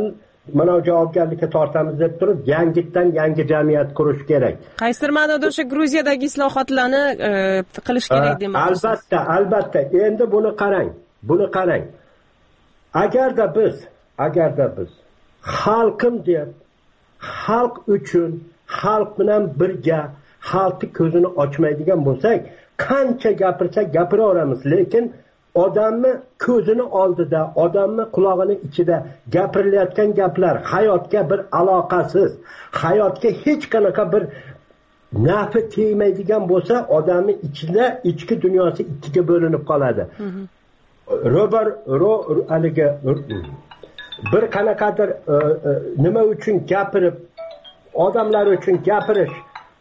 mana javobgarlikka tortamiz deb turib yangitdan yangi jamiyat qurish kerak. Qaysidir ma'noda o'sha Gruziyadagi islohotlarni qilish kerak demoqchisiz. Albatta, albatta. Endi buni qarang. Buni qarang. Agarda biz, agarda biz xalqim deb, xalq uchun, xalq bilan birga, xalqni ko'zini ochmaydigan bo'lsak, qancha gapirsak gapiraveramiz, lekin odamni ko'zini oldida, odamni qulog'ini ichida gapirilayotgan gaplar hayotga bir aloqasiz, hayotga hech qanaqa bir nafi tegmaydigan bo'lsa, odamning ichida ichki dunyosi ikkiga bo'linib qoladi. Robar ro haligi bir qanaqadir nima uchun gapirib, odamlar uchun gapirish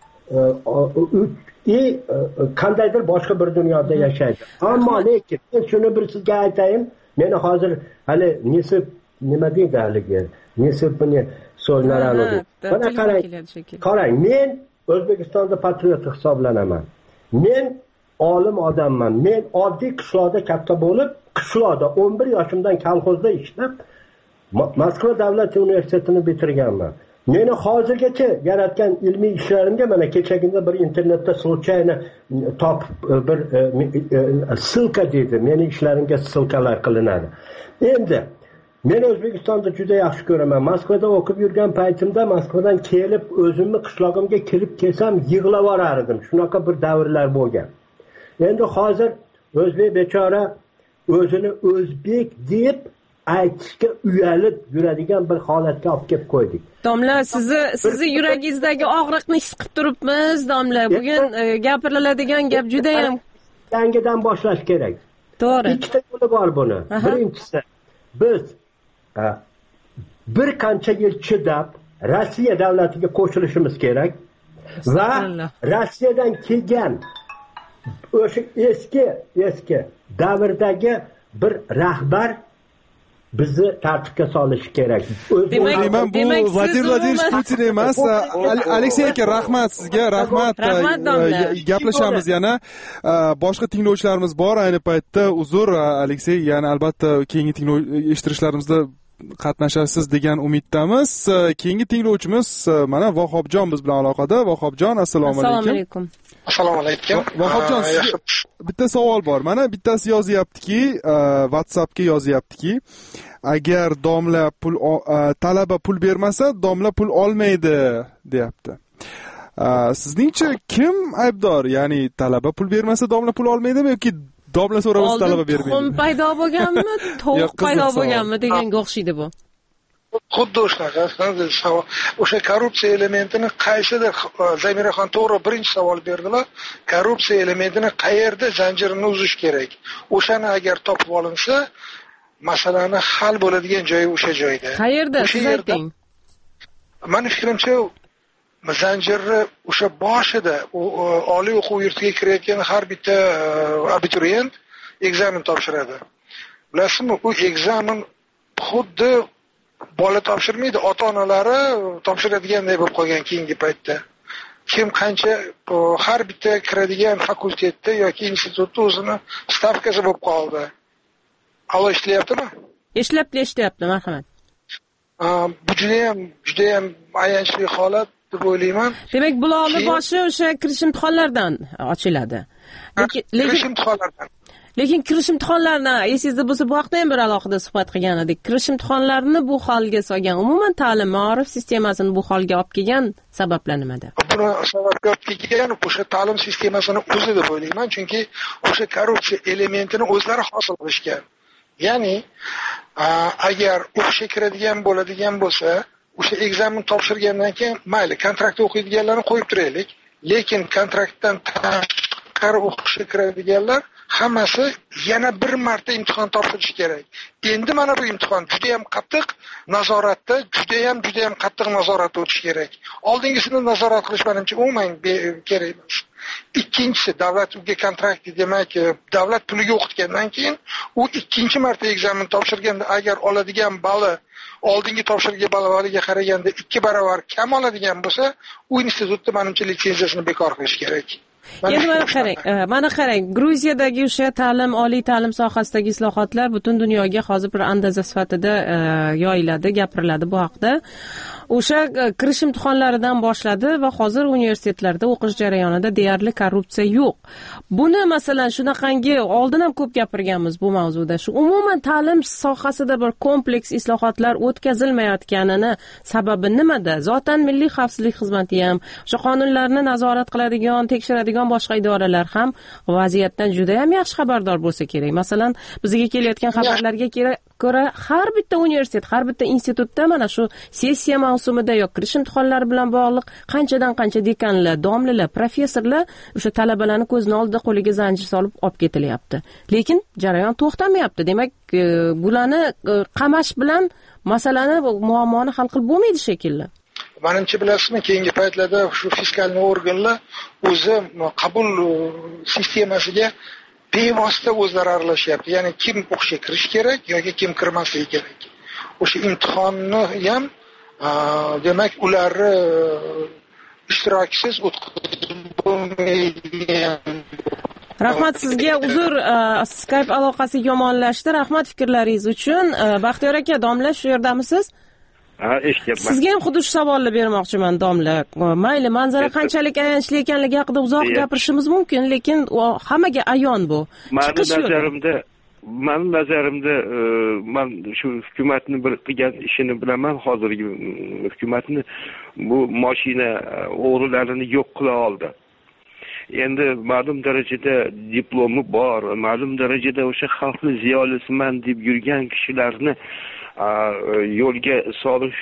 i qandaydir boshqa bir dunyoda yashaydi. Ammo lekin men shuni bir sizga aytayin, meni hozir hali nisib nima deydi haligi, nisib buni so'zlarani. Mana qarang, qarang, men O'zbekistonda patriot hisoblanaman. Men olim odamman. Men oddiy qishloqda katta bo'lib, qishloqda o'n bir yoshimdan kolxozda ishlab, Moskva davlat universitetini bitirganman. Meni hozirgacha yaratgan ilmiy ishlarimga mana kechagina bir internetda случайно topib bir ссылка deydi. Meni ishlarimga ссылкалар qilinadi. Endi men O'zbekistonda juda yaxshi ko'raman. Moskvada o'qib yurgan paytimda Moskvadan kelib o'zimni qishlog'imga kirib kelsam yig'lab yorardim. Shunaqa bir davrlar bo'lgan. Endi hozir o'zbek bechora o'zini o'zbek deb aytishga uyalib yuradigan bir holatga olib kelib qo'ydik. Domla, sizni sizni yuragingizdagi og'riqni his qilib turibmiz, domla. Bugun gapiriladigan gap juda ham yangidan boshlash kerak. To'g'ri. Ikkita yo'li bor buni. Birinchisi, biz bir qancha yil chidab Rossiya davlatiga qo'shilishimiz kerak va Rossiyadan kelgan o'sha eski eski davrdagi bir rahbar bizni tartibga solishi kerak. Demak, bu Vladimir Vladimirovich Putin emas, Aleksey aka, rahmat sizga, rahmat. Gaplashamiz yana. Boshqa tinglovchilarimiz bor ayni paytda. Uzr, Aleksey, yana albatta keyingi tinglov eshittirishlarimizda qatnashasiz degan umiddamiz. Keyingi tinglovchimiz mana Vahobjon biz bilan aloqada. Vahobjon, assalomu alaykum. Assalomu alaykum. Assalomu alaykum. Vahobjon, bitta savol bor. Mana bittasi yozyaptiki, WhatsAppga yozyaptiki, agar domla pul talaba pul bermasa, domla pul olmaydi, deyapti. Sizningcha kim aybdor? Ya'ni talaba pul bermasa, domla pul olmaydimi yoki domla so'ramasa talaba bermaydi? Tuxum paydo bo'lganmi, tovuq paydo bo'lganmi deganga o'xshaydi bu. Xuddi o'shaqa, o'sha korrupsiya elementini qaysidir Zamiraxon to'g'ri birinchi savol berdilar. Korrupsiya elementini qayerda zanjirini uzish kerak? O'shani agar topib olinsa, masalani hal bo'ladigan joyi o'sha joyda. Qayerda? Siz ayting. Meni fikrimcha, zanjirni o'sha boshida oliy o'quv yurtiga kirayotgan har bitta abituriyent ekzamen topshiradi. Bilasizmi, u ekzamen xuddi bola topshirmaydi, ota-onalari topshiradiganday bo'lib qolgan keyingi paytda. Kim qancha har bitta kiradigan fakultetda yoki institutda o'zini stavkasi bo'lib qoldi. Alo, ishlayaptimi? Ishlab ishlayapti, marhamat. Bu juda ham juda ham ayanchli holat deb o'ylayman. Demak, buloqni boshi o'sha kirish imtihonlaridan ochiladi. Lekin kirish imtihonlaridan Lekin kirish imtihonlarini esingizda bo'lsa, bu haqda ham bir alohida suhbat qilgan edik. Kirish imtihonlarini bu holga solgan, umuman ta'lim, ma'rif sistemasini bu holga olib kelgan sabablar nimada? Buni sababga olib kelgan o'sha ta'lim sistemasini o'zi deb o'ylayman, chunki o'sha korrupsiya elementini o'zlari hosil qilishgan. Ya'ni, agar o'qishga kiradigan bo'ladigan bo'lsa, o'sha ekzamen topshirgandan keyin mayli, kontraktda o'qiydiganlarni qo'yib turaylik, lekin kontraktdan tashqari o'qishga kiradiganlar hammasi yana bir marta imtihon topshirish kerak. Endi mana bu imtihon juda ham qattiq nazoratda, juda ham juda ham qattiq nazoratda o'tish kerak. Oldingisini nazorat qilish menimcha umuman kerak emas. Ikkinchisi, davlat unga kontrakt, demak, davlat puliga o'qitgandan keyin u ikkinchi marta ekzamen topshirganda agar oladigan bali oldingi topshirgan baliga qaraganda ikki barobar kam oladigan bo'lsa, u institutda menimcha litsenziyasini bekor qilish kerak. endi mana qarang mana qarang Gruziyadagi o'sha ta'lim oliy ta'lim sohasidagi islohotlar butun dunyoga hozir bir andaza sifatida yoyiladi, gapiriladi bu haqda. O'sha kirish imtihonlaridan boshladi va hozir universitetlarda o'qish jarayonida deyarli korrupsiya yo'q. Buni masalan shunaqangi oldin ham ko'p gapirganmiz bu mavzuda. Shu umuman ta'lim sohasida bir kompleks islohotlar o'tkazilmayotganini sababi nimada? Zotan milliy xavfsizlik xizmati ham, o'sha qonunlarni nazorat qiladigan, tekshiradigan boshqa idoralar ham vaziyatdan juda ham yaxshi xabardor bo'lsa kerak. Masalan, bizga kelayotgan xabarlarga ko'ra har bitta universitet, har bitta institutda mana shu sessiya mavsumida yoki kirish imtihonlari bilan bog'liq qanchadan qancha dekanlar, domlalar, professorlar o'sha talabalarni ko'zini oldida qo'liga zanjir solib olib ketilyapti. Lekin jarayon to'xtamayapti. Demak, bularni qamash bilan masalani, muammoni hal qilib bo'lmaydi shekilli. Menimcha bilasizmi, keyingi paytlarda shu fiskalniy organlar o'zi qabul sistemasiga bevosita o'zlari aralashyapti. Ya'ni kim o'qishga kirish kerak yoki kim kirmasligi kerak. O'sha imtihonni ham demak ularni ishtirokisiz o'tkazib bo'lmaydi. Rahmat sizga. Uzr, Skype aloqasi yomonlashdi. Rahmat fikrlaringiz uchun. Baxtiyor aka, domla shu yerdamisiz? Ha, eshityapman. Sizga ham xuddi shu savolni bermoqchiman, domla. Mayli, manzara qanchalik ayanchli ekanligi haqida uzoq gapirishimiz mumkin, lekin hammaga ayon bu. Meni nazarimda, meni nazarimda men shu hukumatni bir qilgan ishini bilaman, hozirgi hukumatni bu mashina o'g'rilarini yo'q qila oldi. Endi ma'lum darajada diplomi bor, ma'lum darajada o'sha xalqni ziyolisiman deb yurgan kishilarni yo'lga solish,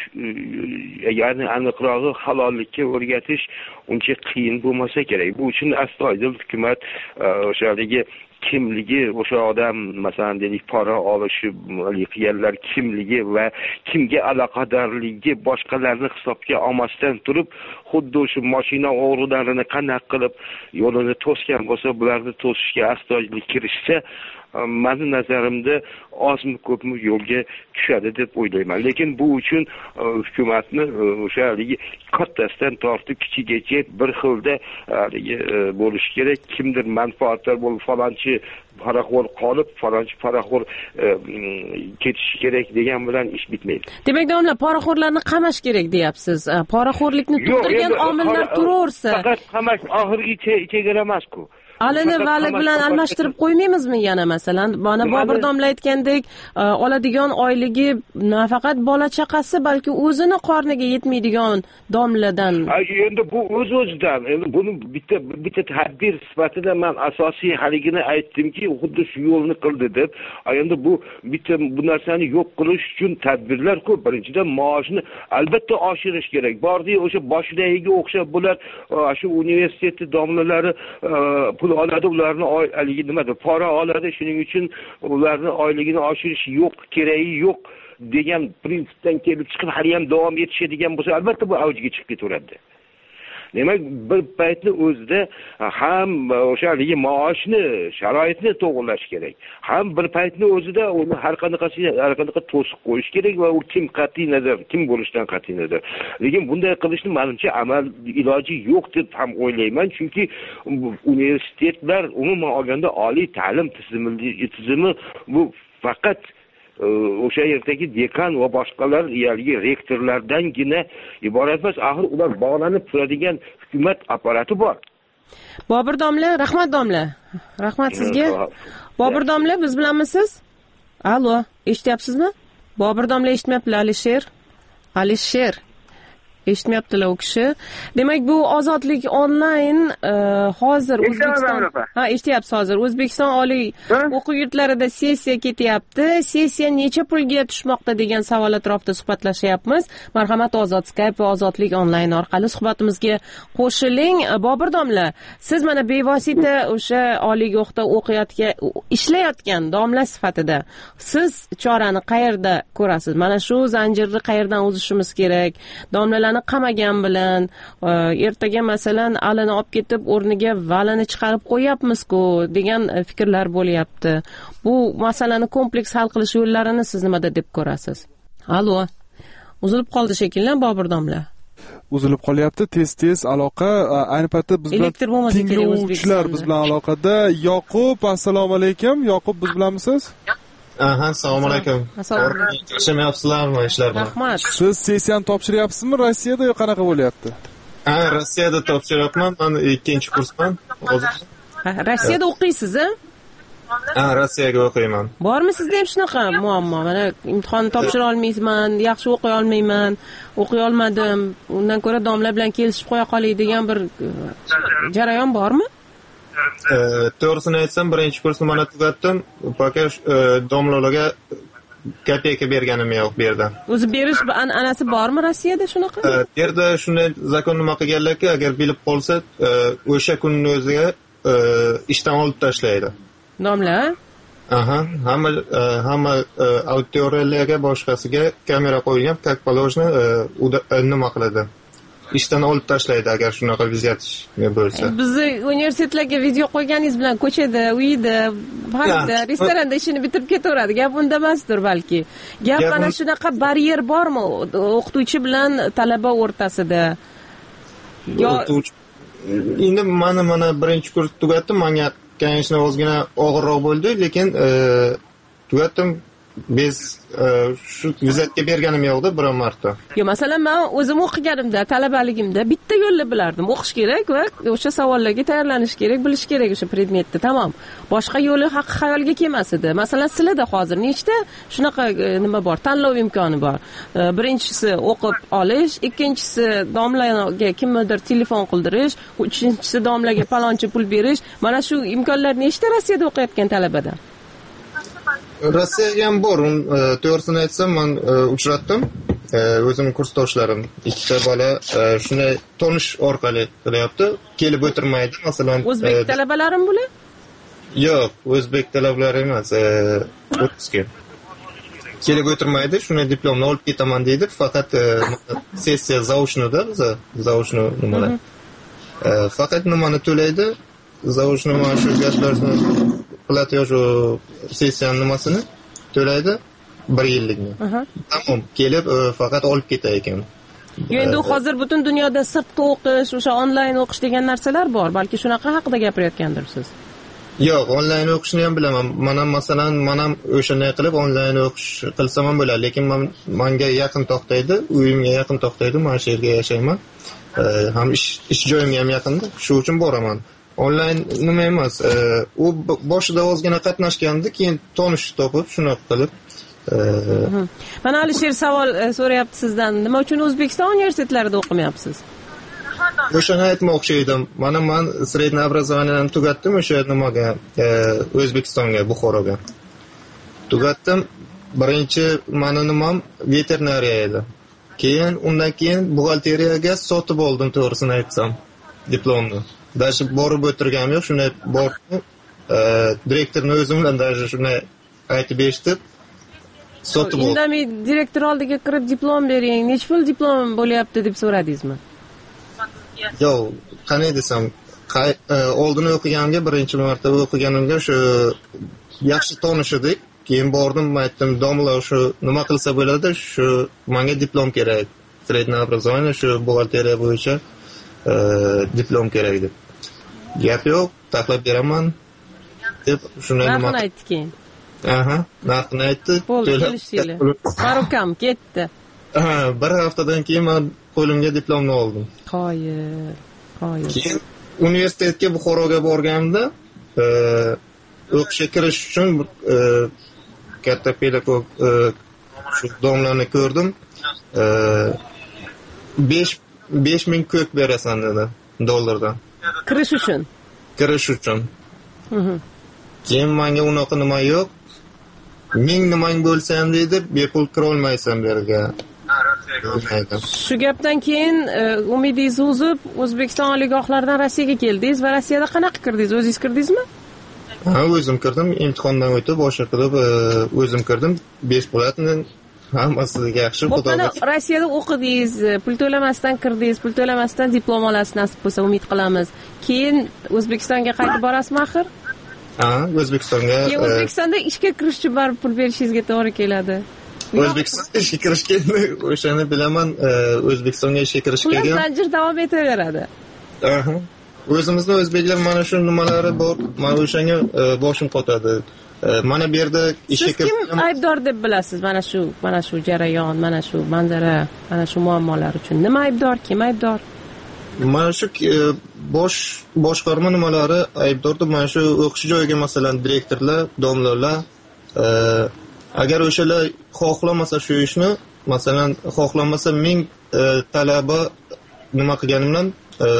ya'ni aniqrog'i halollikka o'rgatish uncha qiyin bo'lmasa kerak. Bu uchun astoydil hukumat o'shaligi kimligi, o'sha odam masalan deylik pora olishi qilganlar kimligi va kimga aloqadorligi boshqalarni hisobga olmasdan turib, xuddi o'sha mashina o'g'rilarini qanday qilib yo'lini to'sgan bo'lsa, bularni to'sishga astoydil kirishsa, meni nazarimda ozmi ko'pmi yo'lga tushadi deb o'ylayman. Lekin bu uchun hukumatni o'sha haligi kattasidan tortib kichigacha bir xilda haligi bo'lishi kerak. Kimdir manfaatdor bo'lib falonchi paraxo'r qolib, falonchi paraxo'r ketishi kerak degan bilan ish bitmaydi. Demak, domla, poraxo'rlarni qamash kerak deyapsiz. Poraxo'rlikni tug'dirgan omillar turaversa, faqat qamash oxirgi chegara emas-ku. Alini vali bilan almashtirib qo'ymaymizmi yana masalan? Mana Bobur domla aytgandek, oladigan oyligi nafaqat bola chaqasi, balki o'zini qorniga yetmaydigan domladan. Endi bu o'z-o'zidan, endi buni bitta bitta tadbir sifatida men asosiy haligini aytdimki, xuddi shu yo'lni qildi deb. Endi bu bitta bu narsani yo'q qilish uchun tadbirlar ko'p. Birinchidan maoshni albatta oshirish kerak. Bordi o'sha boshidagiga o'xshab bular shu universitet domlalari oladi, ularni oyligi nimada pora oladi, shuning uchun ularni oyligini oshirish yo'q, keragi yo'q degan prinsipdan kelib chiqib hali ham davom etishadigan bo'lsa, albatta bu avjiga chiqib ketaveradi. Demak, bir paytni o'zida ham o'sha haligi maoshni, sharoitni to'g'irlash kerak. Ham bir paytni o'zida uni har qanaqasi har qanaqa to'siq qo'yish kerak va u kim qat'iy nazar, kim bo'lishidan qat'iy nazar. Lekin bunday qilishni menimcha amal iloji yo'q deb ham o'ylayman, chunki universitetlar umuman olganda oliy ta'lim tizimi tizimi bu faqat o'sha yerdagi dekan va boshqalar, ya'ni rektorlardangina iborat emas. Axir ular bog'lanib turadigan hukumat apparati bor. Bobur domla, rahmat domla. Rahmat sizga. Bobur domla, biz bilanmisiz? Allo, eshityapsizmi? Bobur domla eshitmayaptilar, Alisher. Alisher eshitmayaptilar u kishi. Demak, bu ozodlik onlayn hozir O'zbekiston ha eshityapsiz hozir O'zbekiston oliy o'quv yurtlarida sessiya ketyapti. Sessiya necha pulga tushmoqda degan savol atrofida suhbatlashyapmiz. Marhamat, Ozod Skype va Ozodlik onlayn orqali suhbatimizga qo'shiling. Bobur domla, siz mana bevosita o'sha oliygohda o'qiyotgan, ishlayotgan domla sifatida siz chorani qayerda ko'rasiz? Mana shu zanjirni qayerdan uzishimiz kerak? Domlalarni qamagan bilan ertaga masalan alini olib ketib o'rniga valini chiqarib qo'yapmiz-ku degan fikrlar bo'lyapti. Bu masalani kompleks hal qilish yo'llarini siz nimada deb ko'rasiz? Allo. Uzilib qoldi shekilli Bobur domla. uzilib qolyapti. Tez-tez aloqa. Ayni paytda biz bilan tinglovchilar biz bilan aloqada. Yoqub, assalomu alaykum. Yoqub, biz bilanmisiz? Aha, assalomu alaykum. Yaxshimayapsizlarmi ishlar bilan? Rahmat. Siz sessiyani topshiryapsizmi Rossiyada yo qanaqa bo'lyapti? Ha, Rossiyada topshiryapman. Men ikkinchi kursman. Hozir. Rossiyada o'qiysiz, a? Ha, Rossiyaga o'qiyman. Bormi sizda ham shunaqa muammo? Mana imtihonni topshira olmayman, yaxshi o'qiy olmayman, o'qiy olmadim. Undan ko'ra domla bilan kelishib qo'ya qolay degan bir jarayon bormi? To'g'risini aytsam, birinchi kursni mana tugatdim. Poka domlalarga kopeyka berganim yo'q bu yerda. O'zi berish an'anasi bormi Rossiyada shunaqa? Bu yerda shunday zakon nima qilganlarki, agar bilib qolsa, o'sha kunning o'ziga ishdan olib tashlaydi. Domla? Aha, hamma hamma auditoriyalarga boshqasiga kamera qo'yilgan, как положено, nima qiladi? Ishdan olib tashlaydi agar shunaqa vizitish bo'lsa. Bizni universitetlarga video qo'yganingiz bilan ko'chada, uyda, barda, restoranda ishini bitirib ketaveradi. Gap unda emasdir balki. Gap mana shunaqa baryer bormi o'qituvchi bilan talaba o'rtasida? Yo endi mana mana birinchi kurs tugatdim, menga конечно ozgina og'irroq bo'ldi, lekin tugatdim. Biz shu vizitga berganim yo'qdi biron marta. Yo, masalan, men o'zim o'qiganimda, talabaligimda bitta yo'lni bilardim. O'qish kerak va o'sha savollarga tayyorlanish kerak, bilish kerak o'sha predmetni. Tamom. Boshqa yo'li haqi xayolga kelmas edi. Masalan, sizlarda hozir nechta shunaqa nima bor? Tanlov imkoni bor. Birinchisi o'qib olish, ikkinchisi domlaga kimnidir telefon qildirish, uchinchisi domlaga palonchi pul berish. Mana shu imkonlar nechta Rossiyada o'qiyotgan talabada? Rossiyaga ham bor. To'g'risini aytsam, men uchratdim. O'zim kursdoshlarim ikkita bola shunday tonish orqali qilyapti. Kelib o'tirmaydi, masalan. O'zbek talabalarimi bular? Yo'q, o'zbek talabalari emas. O'tizga. Kelib o'tirmaydi, shunday diplomni olib ketaman deydi. Faqat sessiya zaochnoda, biza zaochno nimalar. Faqat nimani to'laydi? Zaochno mana shu yoshlarni platiyo shu sessiyaning nimasini to'laydi bir yillikni. Tamom, kelib faqat olib ketar ekan. Endi hozir butun dunyoda sirtda o'qish, o'sha onlayn o'qish degan narsalar bor. Balki shunaqa haqida gapirayotgandirsiz. Yo'q, onlayn o'qishni ham bilaman. Mana masalan, men ham o'shanday qilib onlayn o'qish qilsam ham bo'ladi, lekin men menga yaqin to'xtaydi, uyimga yaqin to'xtaydi, men shu yerga yashayman. Ham ish ish joyimga ham yaqinda, shu uchun boraman. Onlayn nima emas, u boshida ozgina qatnashgandi, keyin tonish topib, shunaqa qilib. Mana Alisher savol so'rayapti sizdan. Nima uchun O'zbekiston universitetlarida o'qimayapsiz? O'shani aytmoqchi edim. Mana men sredniy образованиeni tugatdim o'sha nimaga, O'zbekistonga, Buxoroga. Tugatdim. Birinchi meni nimam veterinariya edi. Keyin undan keyin buxgalteriyaga sotib oldim, to'g'risini aytsam, diplomni. Даже borib o'tirganim yo'q, shunday bordim. Direktorni o'zim bilan даже shunday aytib eshitib sotib oldim. Indamay direktor oldiga kirib diplom bering, nechta pul diplom bo'lyapti deb so'radingizmi? Yo'q, qanday desam, oldin o'qiganimga, birinchi marta o'qiganimga shu yaxshi tonish edik. Keyin bordim, aytdim, domla shu nima qilsa bo'ladi, shu menga diplom kerak. Sredniy образование shu buxgalteriya bo'yicha diplom kerak deb. Gap yo'q, taklif beraman deb shunday nima narxini aytdi keyin. Aha, narxini aytdi. Kelishdilar. Marokam ketdi. Ha, bir haftadan keyin men qo'limga diplomni oldim. Qoyil, qoyil. Keyin universitetga Buxoroga borganimda, o'qishga kirish uchun katta pedagog shu domlarni ko'rdim. besh ming ko'k berasan dedi, dollardan. Kirish uchun. Kirish uchun. Keyin menga unaqa nima yo'q. Ming nimang bo'lsa ham deydi, bepul kira olmaysan bu yerga. Shu gapdan keyin umidingizni uzib, O'zbekiston oliygohlaridan Rossiyaga keldingiz va Rossiyada qanaqa kirdingiz? O'zingiz kirdingizmi? Ha, o'zim kirdim, imtihondan o'tib, boshqa qilib o'zim kirdim. Besplatni hammasi yaxshi, xudoga. Rossiyada o'qidingiz, pul to'lamasdan kirdingiz, pul to'lamasdan diplom olasiz, nasib bo'lsa umid qilamiz. Keyin O'zbekistonga qaytib borasizmi axir? Ha, O'zbekistonga. Keyin O'zbekistonda ishga kirish uchun baribir pul berishingizga to'g'ri keladi. O'zbekistonga ishga kirishganda o'shani bilaman, O'zbekistonga ishga kirishga Ular zanjir davom etaveradi. Aha. O'zimizda o'zbeklar mana shu nimalari bor, mana o'shanga boshim qotadi. Mana bu yerda ishga kirib kim aybdor deb bilasiz mana shu mana shu jarayon, mana shu manzara, mana shu muammolar uchun? Nima aybdor, kim aybdor? Mana shu bosh boshqarma nimalari aybdordir. Mana shu o'qish joyiga masalan direktorlar, domlalar agar o'shalar xohlamasa shu ishni, masalan xohlamasa ming talaba nima qilganim bilan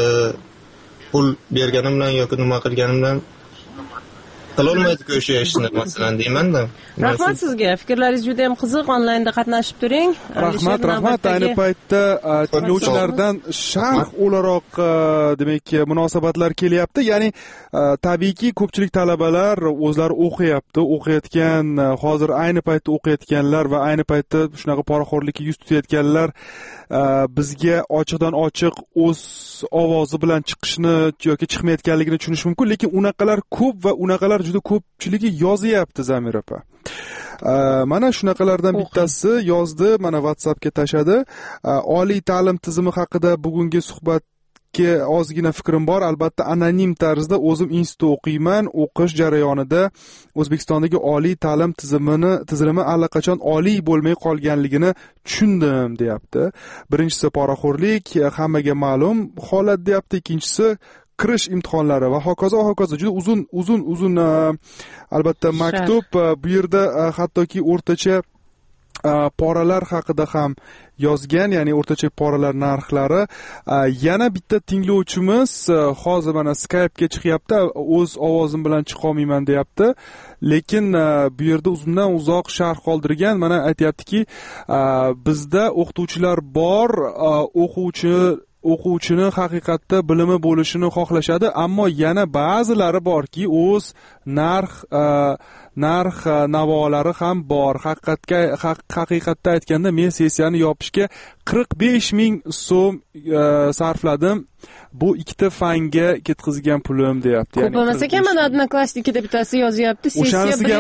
pul berganim bilan yoki nima qilganim bilan qilolmaydi-ku o'sha ishni masalan deyman-da. Rahmat sizga. Fikrlaringiz juda ham qiziq. Onlaynda qatnashib turing. Rahmat, rahmat. Ayni paytda tinglovchilardan sharh o'laroq demak munosabatlar kelyapti. Ya'ni tabiiyki ko'pchilik talabalar o'zlari o'qiyapti, o'qiyotgan, hozir ayni paytda o'qiyotganlar va ayni paytda shunaqa poraxo'rlikka yuz tutayotganlar bizga ochiqdan ochiq o'z ovozi bilan chiqishni yoki chiqmayotganligini tushunish mumkin, lekin unaqalar ko'p va unaqalar juda ko'pchiligi yozyapti Zamir opa. Mana shunaqalardan bittasi yozdi, mana WhatsAppga tashadi. Oliy ta'lim tizimi haqida bugungi suhbatga ozgina fikrim bor. Albatta anonim tarzda o'zim institutda o'qiyman. O'qish jarayonida O'zbekistondagi oliy ta'lim tizimini tizimi allaqachon oliy bo'lmay qolganligini tushundim, deyapti. Birinchisi poraxo'rlik, hammaga ma'lum holat deyapti. Ikkinchisi kirish imtihonlari va hokazo hokazo juda uzun uzun uzun albatta maktub. Bu yerda hattoki o'rtacha poralar haqida ham yozgan, ya'ni o'rtacha poralar narxlari. Yana bitta tinglovchimiz hozir mana Skype'ga chiqyapti, o'z ovozim bilan chiqa olmayman deyapti, lekin bu yerda uzundan uzoq sharh qoldirgan. Mana aytayaptiki, bizda o'qituvchilar bor, o'quvchi o'quvchini haqiqatda bilimi bo'lishini xohlashadi, ammo yana ba'zilari borki, o'z narx narx navolari ham bor. Haqiqatga haqiqatda aytganda men sessiyani yopishga qirq besh ming so'm sarfladim. Bu ikkita fanga ketkazgan pulim, deyapti. Ko'p emas ekan, mana Odnoklassnikida bittasi yozyapti, sessiya bir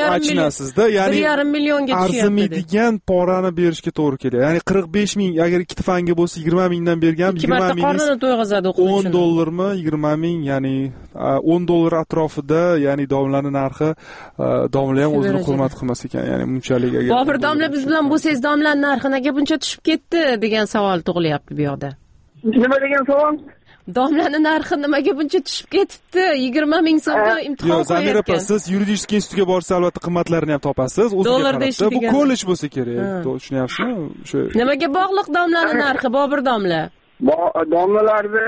yarim millionga tushyapti. Arzimaydigan porani berishga to'g'ri keladi. Ya'ni qirq besh ming, agar ikkita fanga bo'lsa yigirma mingdan bergan, yigirma ming qornini to'yg'azadi o'quvchi. o'n dollarmi, yigirma ming, ya'ni o'n dollar atrofida, ya'ni domlaning narxi, domla ham o'zini hurmat qilmas ekan, ya'ni bunchalik. Agar Bobur domla biz bilan bo'lsangiz, domlaning narxi nega buncha tushib ketdi degan savol tug'ilyapti bu yoqda. Nima degan savol? Domlaning narxi nimaga buncha tushib ketibdi? yigirma ming so'mga imtihon qo'yayotgan. Yo'q, Zamir opa, siz yuridik institutga borsa albatta qimmatlarini ham topasiz. Dollarda ishlaydigan. Bu kollej bo'lsa kerak. Tushunyapsizmi? O'sha nimaga bog'liq domlaning narxi, Bobur domla? Domlalarni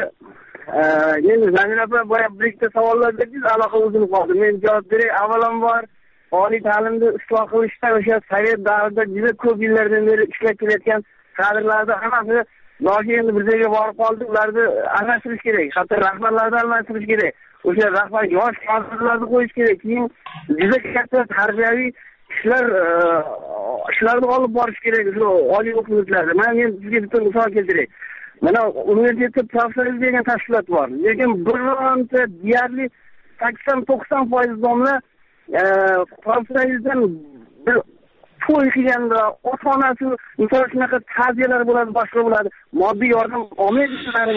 endi Zamir opa boya bir ikkita savollar berdingiz, aloqa uzilib qoldi. Men javob beray. Avvalambor oliy ta'limni isloh qilishda o'sha sovet davrida juda ko'p yillardan beri ishlab kelayotgan kadrlarni hammasi yoki endi bir joyga borib qoldi, ularni almashtirish kerak. Hatto rahbarlarni almashtirish kerak. O'sha rahbar yosh kadrlarni qo'yish kerak. Keyin juda katta tarbiyaviy ishlar ishlarni olib borish kerak shu oliy o'quvchilarda. Men men sizga bitta misol keltiray. Mana universitetda professorlik degan tashkilot bor. Lekin bironta deyarli sakson to'qson foiz domla professorlikdan bir to'y qilganda ota-onasi misol shunaqa ta'ziyalar bo'ladi, boshqa bo'ladi, moddiy yordam olmaydi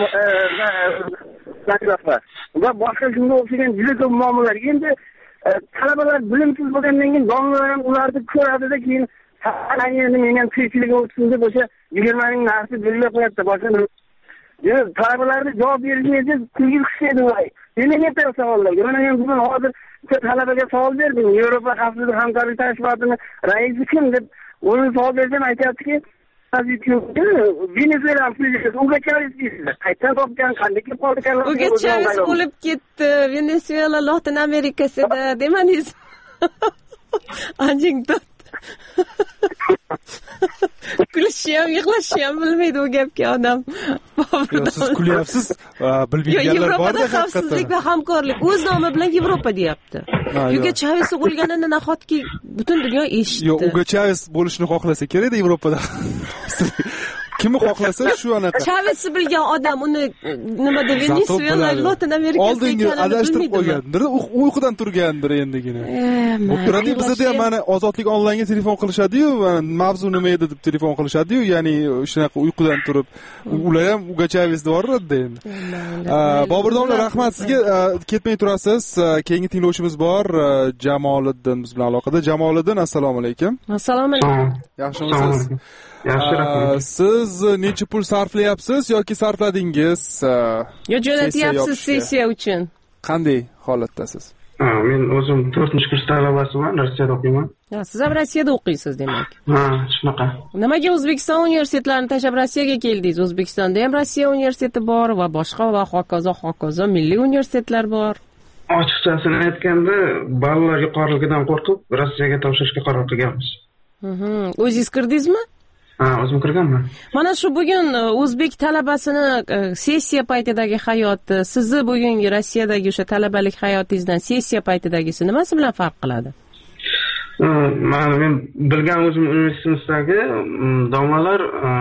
va boshqa shunga o'xshagan juda ko'p muammolar. Endi talabalar bilimsiz bo'lgandan keyin domlalar ham ularni ko'radida, keyin endi men ham tirikchiligim o'tsin deb o'sha yigirma ming narsa belgilab qo'yapti. Boshqa talabalarga javob berishmaydi, kulgi qilishadi ular. Meni nima savollarga? Mana men bugun hozir talabaga savol berdim. Yevropa xavfsizlik hamkorlik tashkilotini raisi kim deb o'zini savol bersam aytayaptiki, Venezuela prezidenti Hugo Chavez deysiz. Qayerdan topgan, qanday kelib qoldi ekan? Hugo Chavez o'lib ketdi. Venezuela Latin Amerikasida demadingiz. Anjingda kulishni ham yig'lashni ham bilmaydi u gapga odam. Siz kulyapsiz, bilmaganlar borda xavfsizlik va hamkorlik o'z nomi bilan Yevropa deyapti. Hugo Chavez o'lganini nahotki butun dunyo eshitdi. Yo'q, Hugo Chavez bo'lishni xohlasa kerak-da Yevropada. kimni xohlasa shu anaqa Chavezni bilgan odam uni nimada Venesuela, Latin Amerikasi oldingi adashtirib qo'ygandir, uyqudan turgandir endigina. Bu turadi bizda ham mana ozodlik onlaynga telefon qilishadi-yu, mavzu nima edi deb telefon qilishadi-yu, ya'ni shunaqa uyqudan turib, ular ham uga Chavezda boradi endi. Bobur domla, rahmat sizga, ketmay turasiz. Keyingi tinglovchimiz bor, Jamoliddin biz bilan aloqada. Jamoliddin, assalomu alaykum. Assalomu alaykum. Yaxshimisiz? Yaxshi, rahmat. Siz necha pul sarflayapsiz yoki sarfladingiz? Yo, jo'natyapsiz sessiya uchun. Qanday holatdasiz? Ha, men o'zim to'rtinchi kurs talabasiman, Rossiyada o'qiyman. Ha, siz ham Rossiyada o'qiysiz demak. Ha, shunaqa. Nimaga O'zbekiston universitetlarini tashlab Rossiyaga keldingiz? O'zbekistonda ham Rossiya universiteti bor va boshqa va hokazo hokazo milliy universitetlar bor. Ochiqchasini aytganda, ballar yuqoriligidan qo'rqib Rossiyaga topshirishga qaror qilganmiz. Mhm. O'zingiz kirdingizmi? Ha, o'zim kirganman. Mana shu bugun o'zbek talabasini sessiya paytidagi hayoti, sizni bugungi Rossiyadagi o'sha talabalik hayotingizdan sessiya paytidagisi nimasi bilan farq qiladi? Mana men bilgan o'zim universitetimizdagi domlalar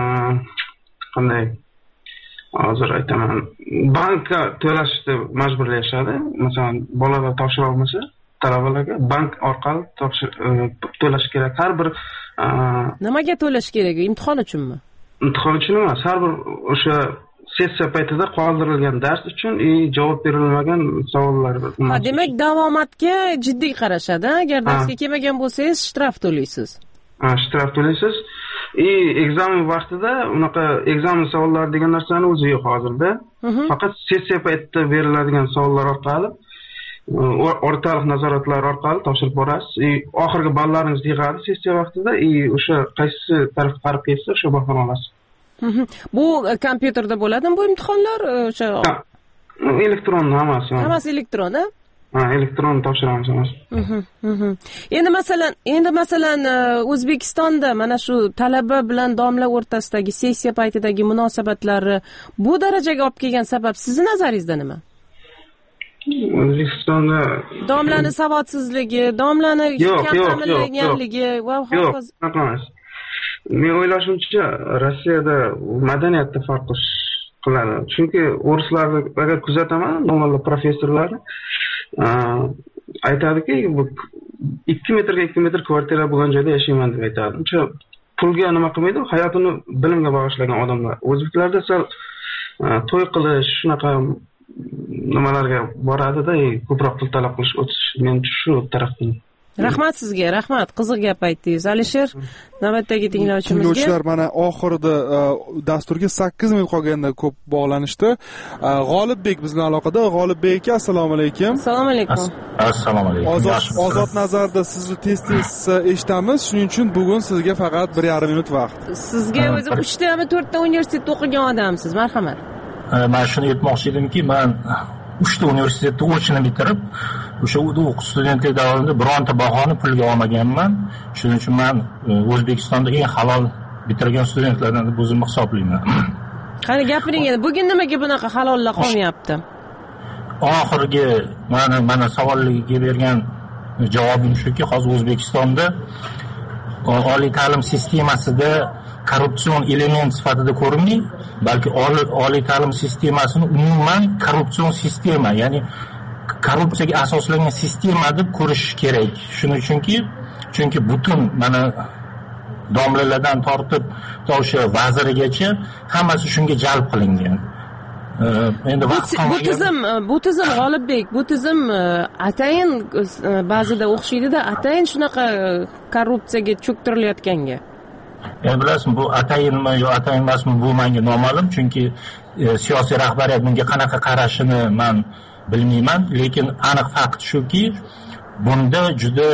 qanday hozir aytaman, bankka to'lashni majburlashadi. Masalan, bolalar topshira olmasa, talabalarga bank orqali to'lash kerak. Har bir nimaga to'lash kerak? Imtihon uchunmi? Imtihon uchun emas, har bir o'sha sessiya paytida qoldirilgan dars uchun i javob berilmagan savollar. Ha, demak davomatga jiddiy qarashadi. Agar darsga kelmagan bo'lsangiz, shtraf to'laysiz. Ha, shtraf to'laysiz. I ekzamen vaqtida unaqa ekzamen savollari degan narsani o'zi yo'q hozirda. Faqat sessiya paytida beriladigan savollar orqali o'rtalik nazoratlar orqali topshirib borasiz. Oxirgi ballaringizni yig'adi sessiya vaqtida, i o'sha qaysi tarafga qarab ketsa, o'sha bahoni olasiz. Bu kompyuterda bo'ladimi bu imtihonlar? O'sha elektron hammasi. Hammasi elektron, a? Ha, elektron topshiramiz hammasi. Endi masalan, endi masalan O'zbekistonda mana shu talaba bilan domla o'rtasidagi sessiya paytidagi munosabatlari bu darajaga olib kelgan sabab sizning nazaringizda nima? O'zbekistonda domlani savodsizligi, domlani kam ta'minlanganligi va hokazo. Yo'q, men o'ylashimcha Rossiyada madaniyatda farq qiladi. Chunki o'rislarni agar kuzataman, normalar professorlarni aytadiki, bu ikki metrga ikki metr kvartira bo'lgan joyda yashayman deb aytadi. Uncha pulga nima qilmaydi, hayotini bilimga bag'ishlagan odamlar. O'zbeklarda sal to'y qilish, shunaqa nimalarga boradida, ko'proq pul talab qilish o'tish, men shu tarafdan. Rahmat sizga, rahmat. Qiziq gap aytdingiz. Alisher, navbatdagi tinglovchimizga. Tinglovchilar mana oxirida dasturga sakkiz minut qolganda ko'p bog'lanishdi. G'olibbek biz bilan aloqada. G'olibbek aka, assalomu alaykum. Assalomu alaykum. Assalomu alaykum. Ozod ozod nazarda sizni tez-tez eshitamiz. Shuning uchun bugun sizga faqat bir yarim minut vaqt. Sizga o'zi uchta yoki to'rtta universitetda o'qigan odamsiz. Marhamat. Men shuni aytmoqchi edimki, men uchta universitetni o'chini bitirib, o'sha o'quv studentlik davomida bironta bahoni pulga olmaganman. Shuning uchun men O'zbekistonda eng halol bitirgan studentlardan deb o'zimni hisoblayman. Qani gapiring endi, bugun nimaga bunaqa halollar qolmayapti? Oxirgi mana mana savollarga bergan javobim shuki, hozir O'zbekistonda oliy ta'lim sistemasida korrupsion element sifatida ko'rinmay, balki oliy ta'lim sistemasini umuman korrupsion sistema, ya'ni korrupsiyaga asoslangan sistema deb ko'rish kerak. Shuning uchunki, chunki butun mana domlalardan tortib o'sha vazirigacha hammasi shunga jalb qilingan. Endi bu tizim, bu tizim G'olibbek, bu tizim atayin ba'zida o'xshaydida, atayin shunaqa korrupsiyaga cho'ktirilayotganga. Endi bilasizmi, bu atayinmi yo atayin emasmi, bu menga noma'lum, chunki siyosiy rahbariyat bunga qanaqa qarashini men bilmayman, lekin aniq fakt shuki, bunda juda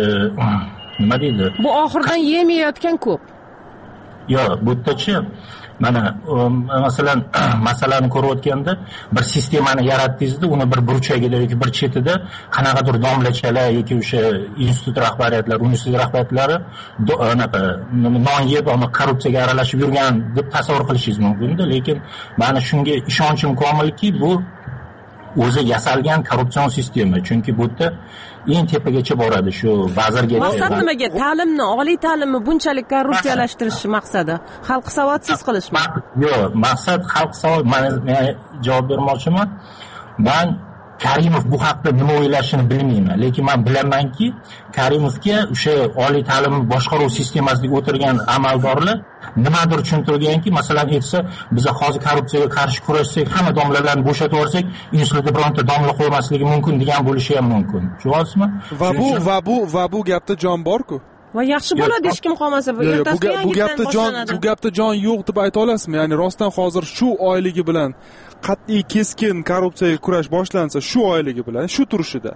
nima deydi? Bu oxirdan yemayotgan ko'p. Yo'q, bu yerdachi mana masalan masalani ko'rayotganda bir sistemani yaratdingizda, uni bir burchagida yoki bir chetida qanaqadir domlachalar yoki o'sha institut rahbariyatlar, universitet rahbariyatlari anaqa non yeb, ammo korrupsiyaga aralashib yurgan deb tasavvur qilishingiz mumkin-da, lekin meni shunga ishonchim komilki, bu o'zi yasalgan korrupsion sistema. Chunki bu yerda eng tepagacha boradi shu vazirgacha. Maqsad nimaga? Ta'limni, oliy ta'limni bunchalik korrupsiyalashtirish maqsadi xalqni savodsiz qilishmi? Yo'q, maqsad xalq savod. Men javob bermoqchiman. Men Karimov bu haqda nima o'ylashini bilmayman, lekin men bilamanki, Karimovga o'sha oliy ta'lim boshqaruv sistemasida o'tirgan amaldorlar nimadir tushuntirganki, masalan, aytsa, biz hozir korrupsiyaga qarshi kurashsak, hamma domlalarni bo'shatib yuborsak, institutda bironta domla qo'ymasligi mumkin degan bo'lishi ham mumkin. Tushundingizmi? Va bu va bu va bu gapda jon bor-ku. Va yaxshi bo'ladi hech kim qolmasa, ertasiga bu gapda jon bu gapda jon yo'q deb ayta olasizmi? Ya'ni rostdan hozir shu oyligi bilan qat'iy keskin korrupsiyaga kurash boshlansa, shu oyligi bilan, shu turishida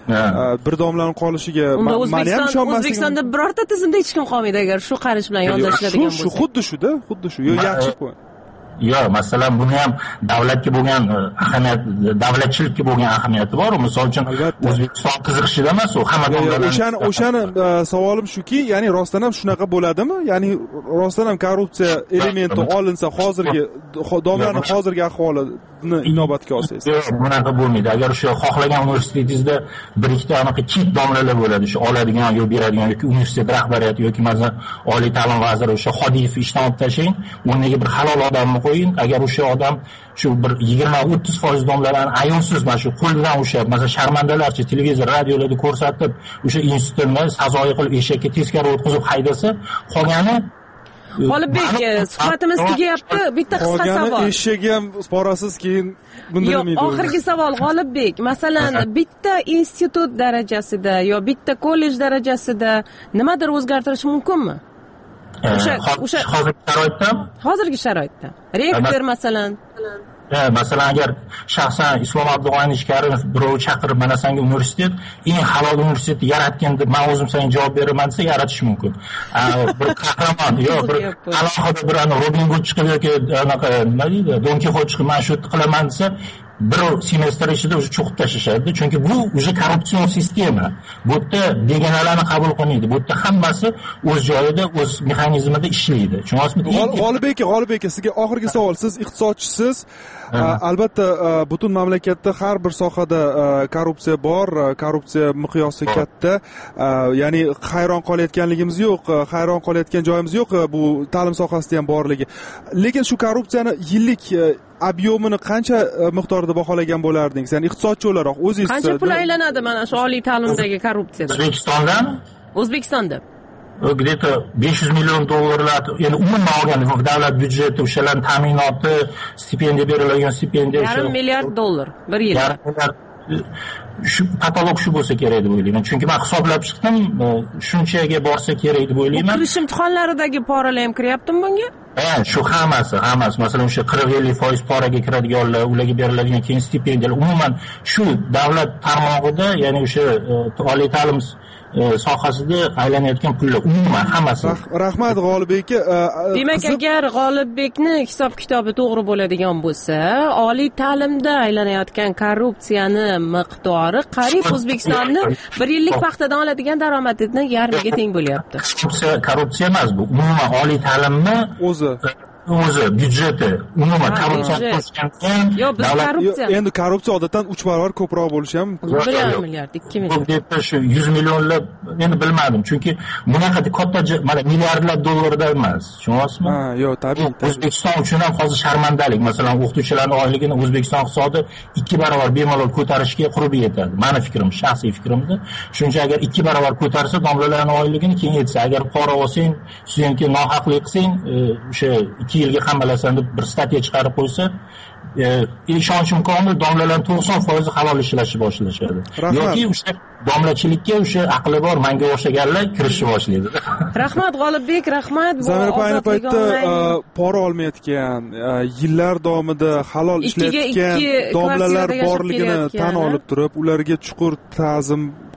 bir domlaning qolishiga men ham ishonmasligim. O'zbekistonda birorta tizimda hech kim qolmaydi agar shu qarish bilan yondashiladigan bo'lsa. Shu xuddi shu-da, xuddi shu. Yo, yaxshi qo'y. Yo'q, masalan, buni ham davlatga bo'lgan ahamiyat, davlatchilikka bo'lgan ahamiyati bor. Misol uchun O'zbekiston qiziqishida emas, u hamma domlalar. O'shani o'shani savolim shuki, ya'ni rostdan ham shunaqa bo'ladimi? Ya'ni rostdan ham korrupsiya elementi olinsa, hozirgi domlaning hozirgi ahvolini inobatga olsangiz. Yo'q, bunaqa bo'lmaydi. Agar o'sha xohlagan universitetingizda bir ikkita anaqa kit domlalar bo'ladi, shu oladigan yoki beradigan yoki universitet rahbariyati yoki masalan oliy ta'lim vaziri o'sha Xodiyev ishdan olib tashlang, o'rniga bir halol odamni qo'ying. Agar o'sha odam shu bir yigirma o'ttiz foiz domlalarni ayovsiz mana shu qo'ldan ushlab, masalan, sharmandalarcha televizor, radiolarda ko'rsatib, o'sha institutni sazoyi qilib eshakka teskari o'tkazib haydasa, qolgani G'olibbek, suhbatimiz tugayapti. Bitta qisqa savol. Qolgani eshagi ham sporasiz keyin bundirilmaydi. Yo'q, oxirgi savol G'olibbek. Masalan, bitta institut darajasida yo bitta kollej darajasida nimadir o'zgartirish mumkinmi? O'sha o'sha hozirgi sharoitda? Hozirgi sharoitda. Rektor masalan Ha, masalan, agar shaxsan Islom Abdug'oyevich Karimov birov chaqirib, mana senga universitet, eng halol universitetni yaratgan deb men o'zim senga javob beraman desa, yaratish mumkin. Bir qahramon, yo'q, bir alohida bir ana Robin Hood chiqib yoki anaqa nima deydi, Don Kixot chiqib, men shu qilaman desa, bir semestr ichida o'zi cho'qib tashlashadi. Chunki bu o'zi korrupsion sistema. Bu yerda begonalarni qabul qilmaydi. Bu yerda hammasi o'z joyida, o'z mexanizmida ishlaydi. Tushunasizmi? G'olibek, G'olibek, sizga oxirgi savol. Siz iqtisodchisiz. Albatta, butun mamlakatda har bir sohada korrupsiya bor, korrupsiya miqyosi katta. Ya'ni hayron qolayotganligimiz yo'q, hayron qolayotgan joyimiz yo'q bu ta'lim sohasida ham borligi. Lekin shu korrupsiyani yillik ob'yomini qancha miqdorda baholagan bo'lardingiz? Ya'ni iqtisodchi o'laroq o'zingiz qancha pul aylanadi mana shu oliy ta'limdagi korrupsiyada? O'zbekistondan? O'zbekistonda. Где-то besh yuz million dollarlar, ya'ni umuman olganda davlat byudjeti, o'shalarning ta'minoti, stipendiya beriladigan stipendiya yarim milliard dollar bir yil. Shu katalog shu bo'lsa kerak deb o'ylayman. Chunki men hisoblab chiqdim, shunchaga borsa kerak deb o'ylayman. Kirish imtihonlaridagi poralar ham kiryaptimi bunga? Ha, shu hammasi, hammasi. Masalan, o'sha qirq ellik foiz poraga kiradiganlar, ularga beriladigan keyin stipendiyalar, umuman shu davlat tarmog'ida, ya'ni o'sha oliy ta'lim sohasida aylanayotgan pullar umuman hammasi. Rahmat G'olibek aka. Demak, agar G'olibekni hisob kitobi to'g'ri bo'ladigan bo'lsa, oliy ta'limda aylanayotgan korrupsiyani miqdori qariyb O'zbekistonni bir yillik paxtadan oladigan daromadining yarmiga teng bo'lyapti. Korrupsiya, korrupsiya emas bu. Umuman oliy ta'limni o'zi o'zi byudjeti umuman korrupsiya qo'shgan. Yo'q, biz korrupsiya. Endi korrupsiya odatdan uch barobar ko'proq bo'lishi ham bir yarim milliard, ikki milliard. Bu deb shu yuz millionlab endi bilmadim. Chunki bunaqa katta mana milliardlab dollarda emas. Tushunasizmi? Ha, yo'q, tabiiy. O'zbekiston uchun ham hozir sharmandalik. Masalan, o'qituvchilarning oyligini O'zbekiston iqtisodi ikki barobar bemalol ko'tarishga qurbi yetadi. Meni fikrim, shaxsiy fikrimda. Shuncha agar ikki barobar ko'tarsa, domlalarning oyligini keyin yetsa, agar pora olsang, studentga nohaqlik qilsang, o'sha ikki yilga qamalasan deb bir statiya chiqarib qo'ysa, ishonchim komil, domlalar to'qson foiz halol ishlashni boshlashadi. Yoki o'sha domlachilikka o'sha aqli bor, menga o'xshaganlar kirishni boshlaydi. Rahmat G'olibbek, rahmat. Bu ayni paytda pora olmayotgan, yillar davomida halol ishlayotgan domlalar borligini tan olib turib, ularga chuqur ta'zim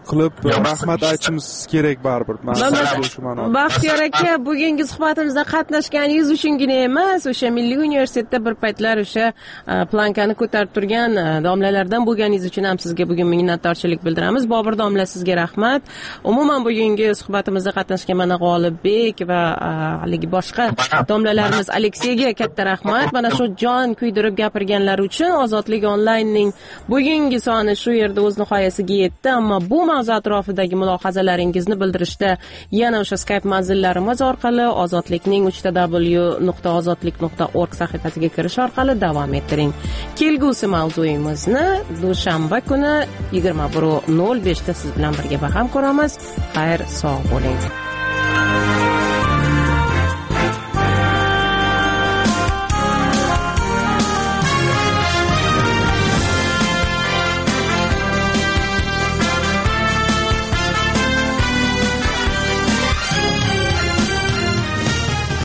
qilib rahmat aytishimiz kerak baribir. Baxtiyor aka, bugungi suhbatimizda qatnashganingiz uchungina emas, o'sha Milliy universitetda bir paytlar o'sha plankani ko'tarib turgan domlalardan bo'lganingiz uchun ham sizga bugun minnatdorchilik bildiramiz. Bobur domla, sizga rahmat. Umuman bugungi suhbatimizda qatnashgan mana G'olibek va haligi boshqa domlalarimiz Alekseyga katta rahmat. Mana shu jon kuydirib gapirganlari uchun Ozodlik onlaynning bugungi soni shu yerda o'z nihoyasiga yetdi, ammo bu mavzu atrofidagi mulohazalaringizni bildirishda yana o'sha Skype manzillarimiz orqali Ozodlikning uch w nuqta ozodlik nuqta org sahifasiga kirish orqali davom ettiring. Kelgusi mavzuyimizni dushanba kuni yigirma bir nol beshda siz bilan birga baham ko'ramiz. Xayr, sog' bo'ling.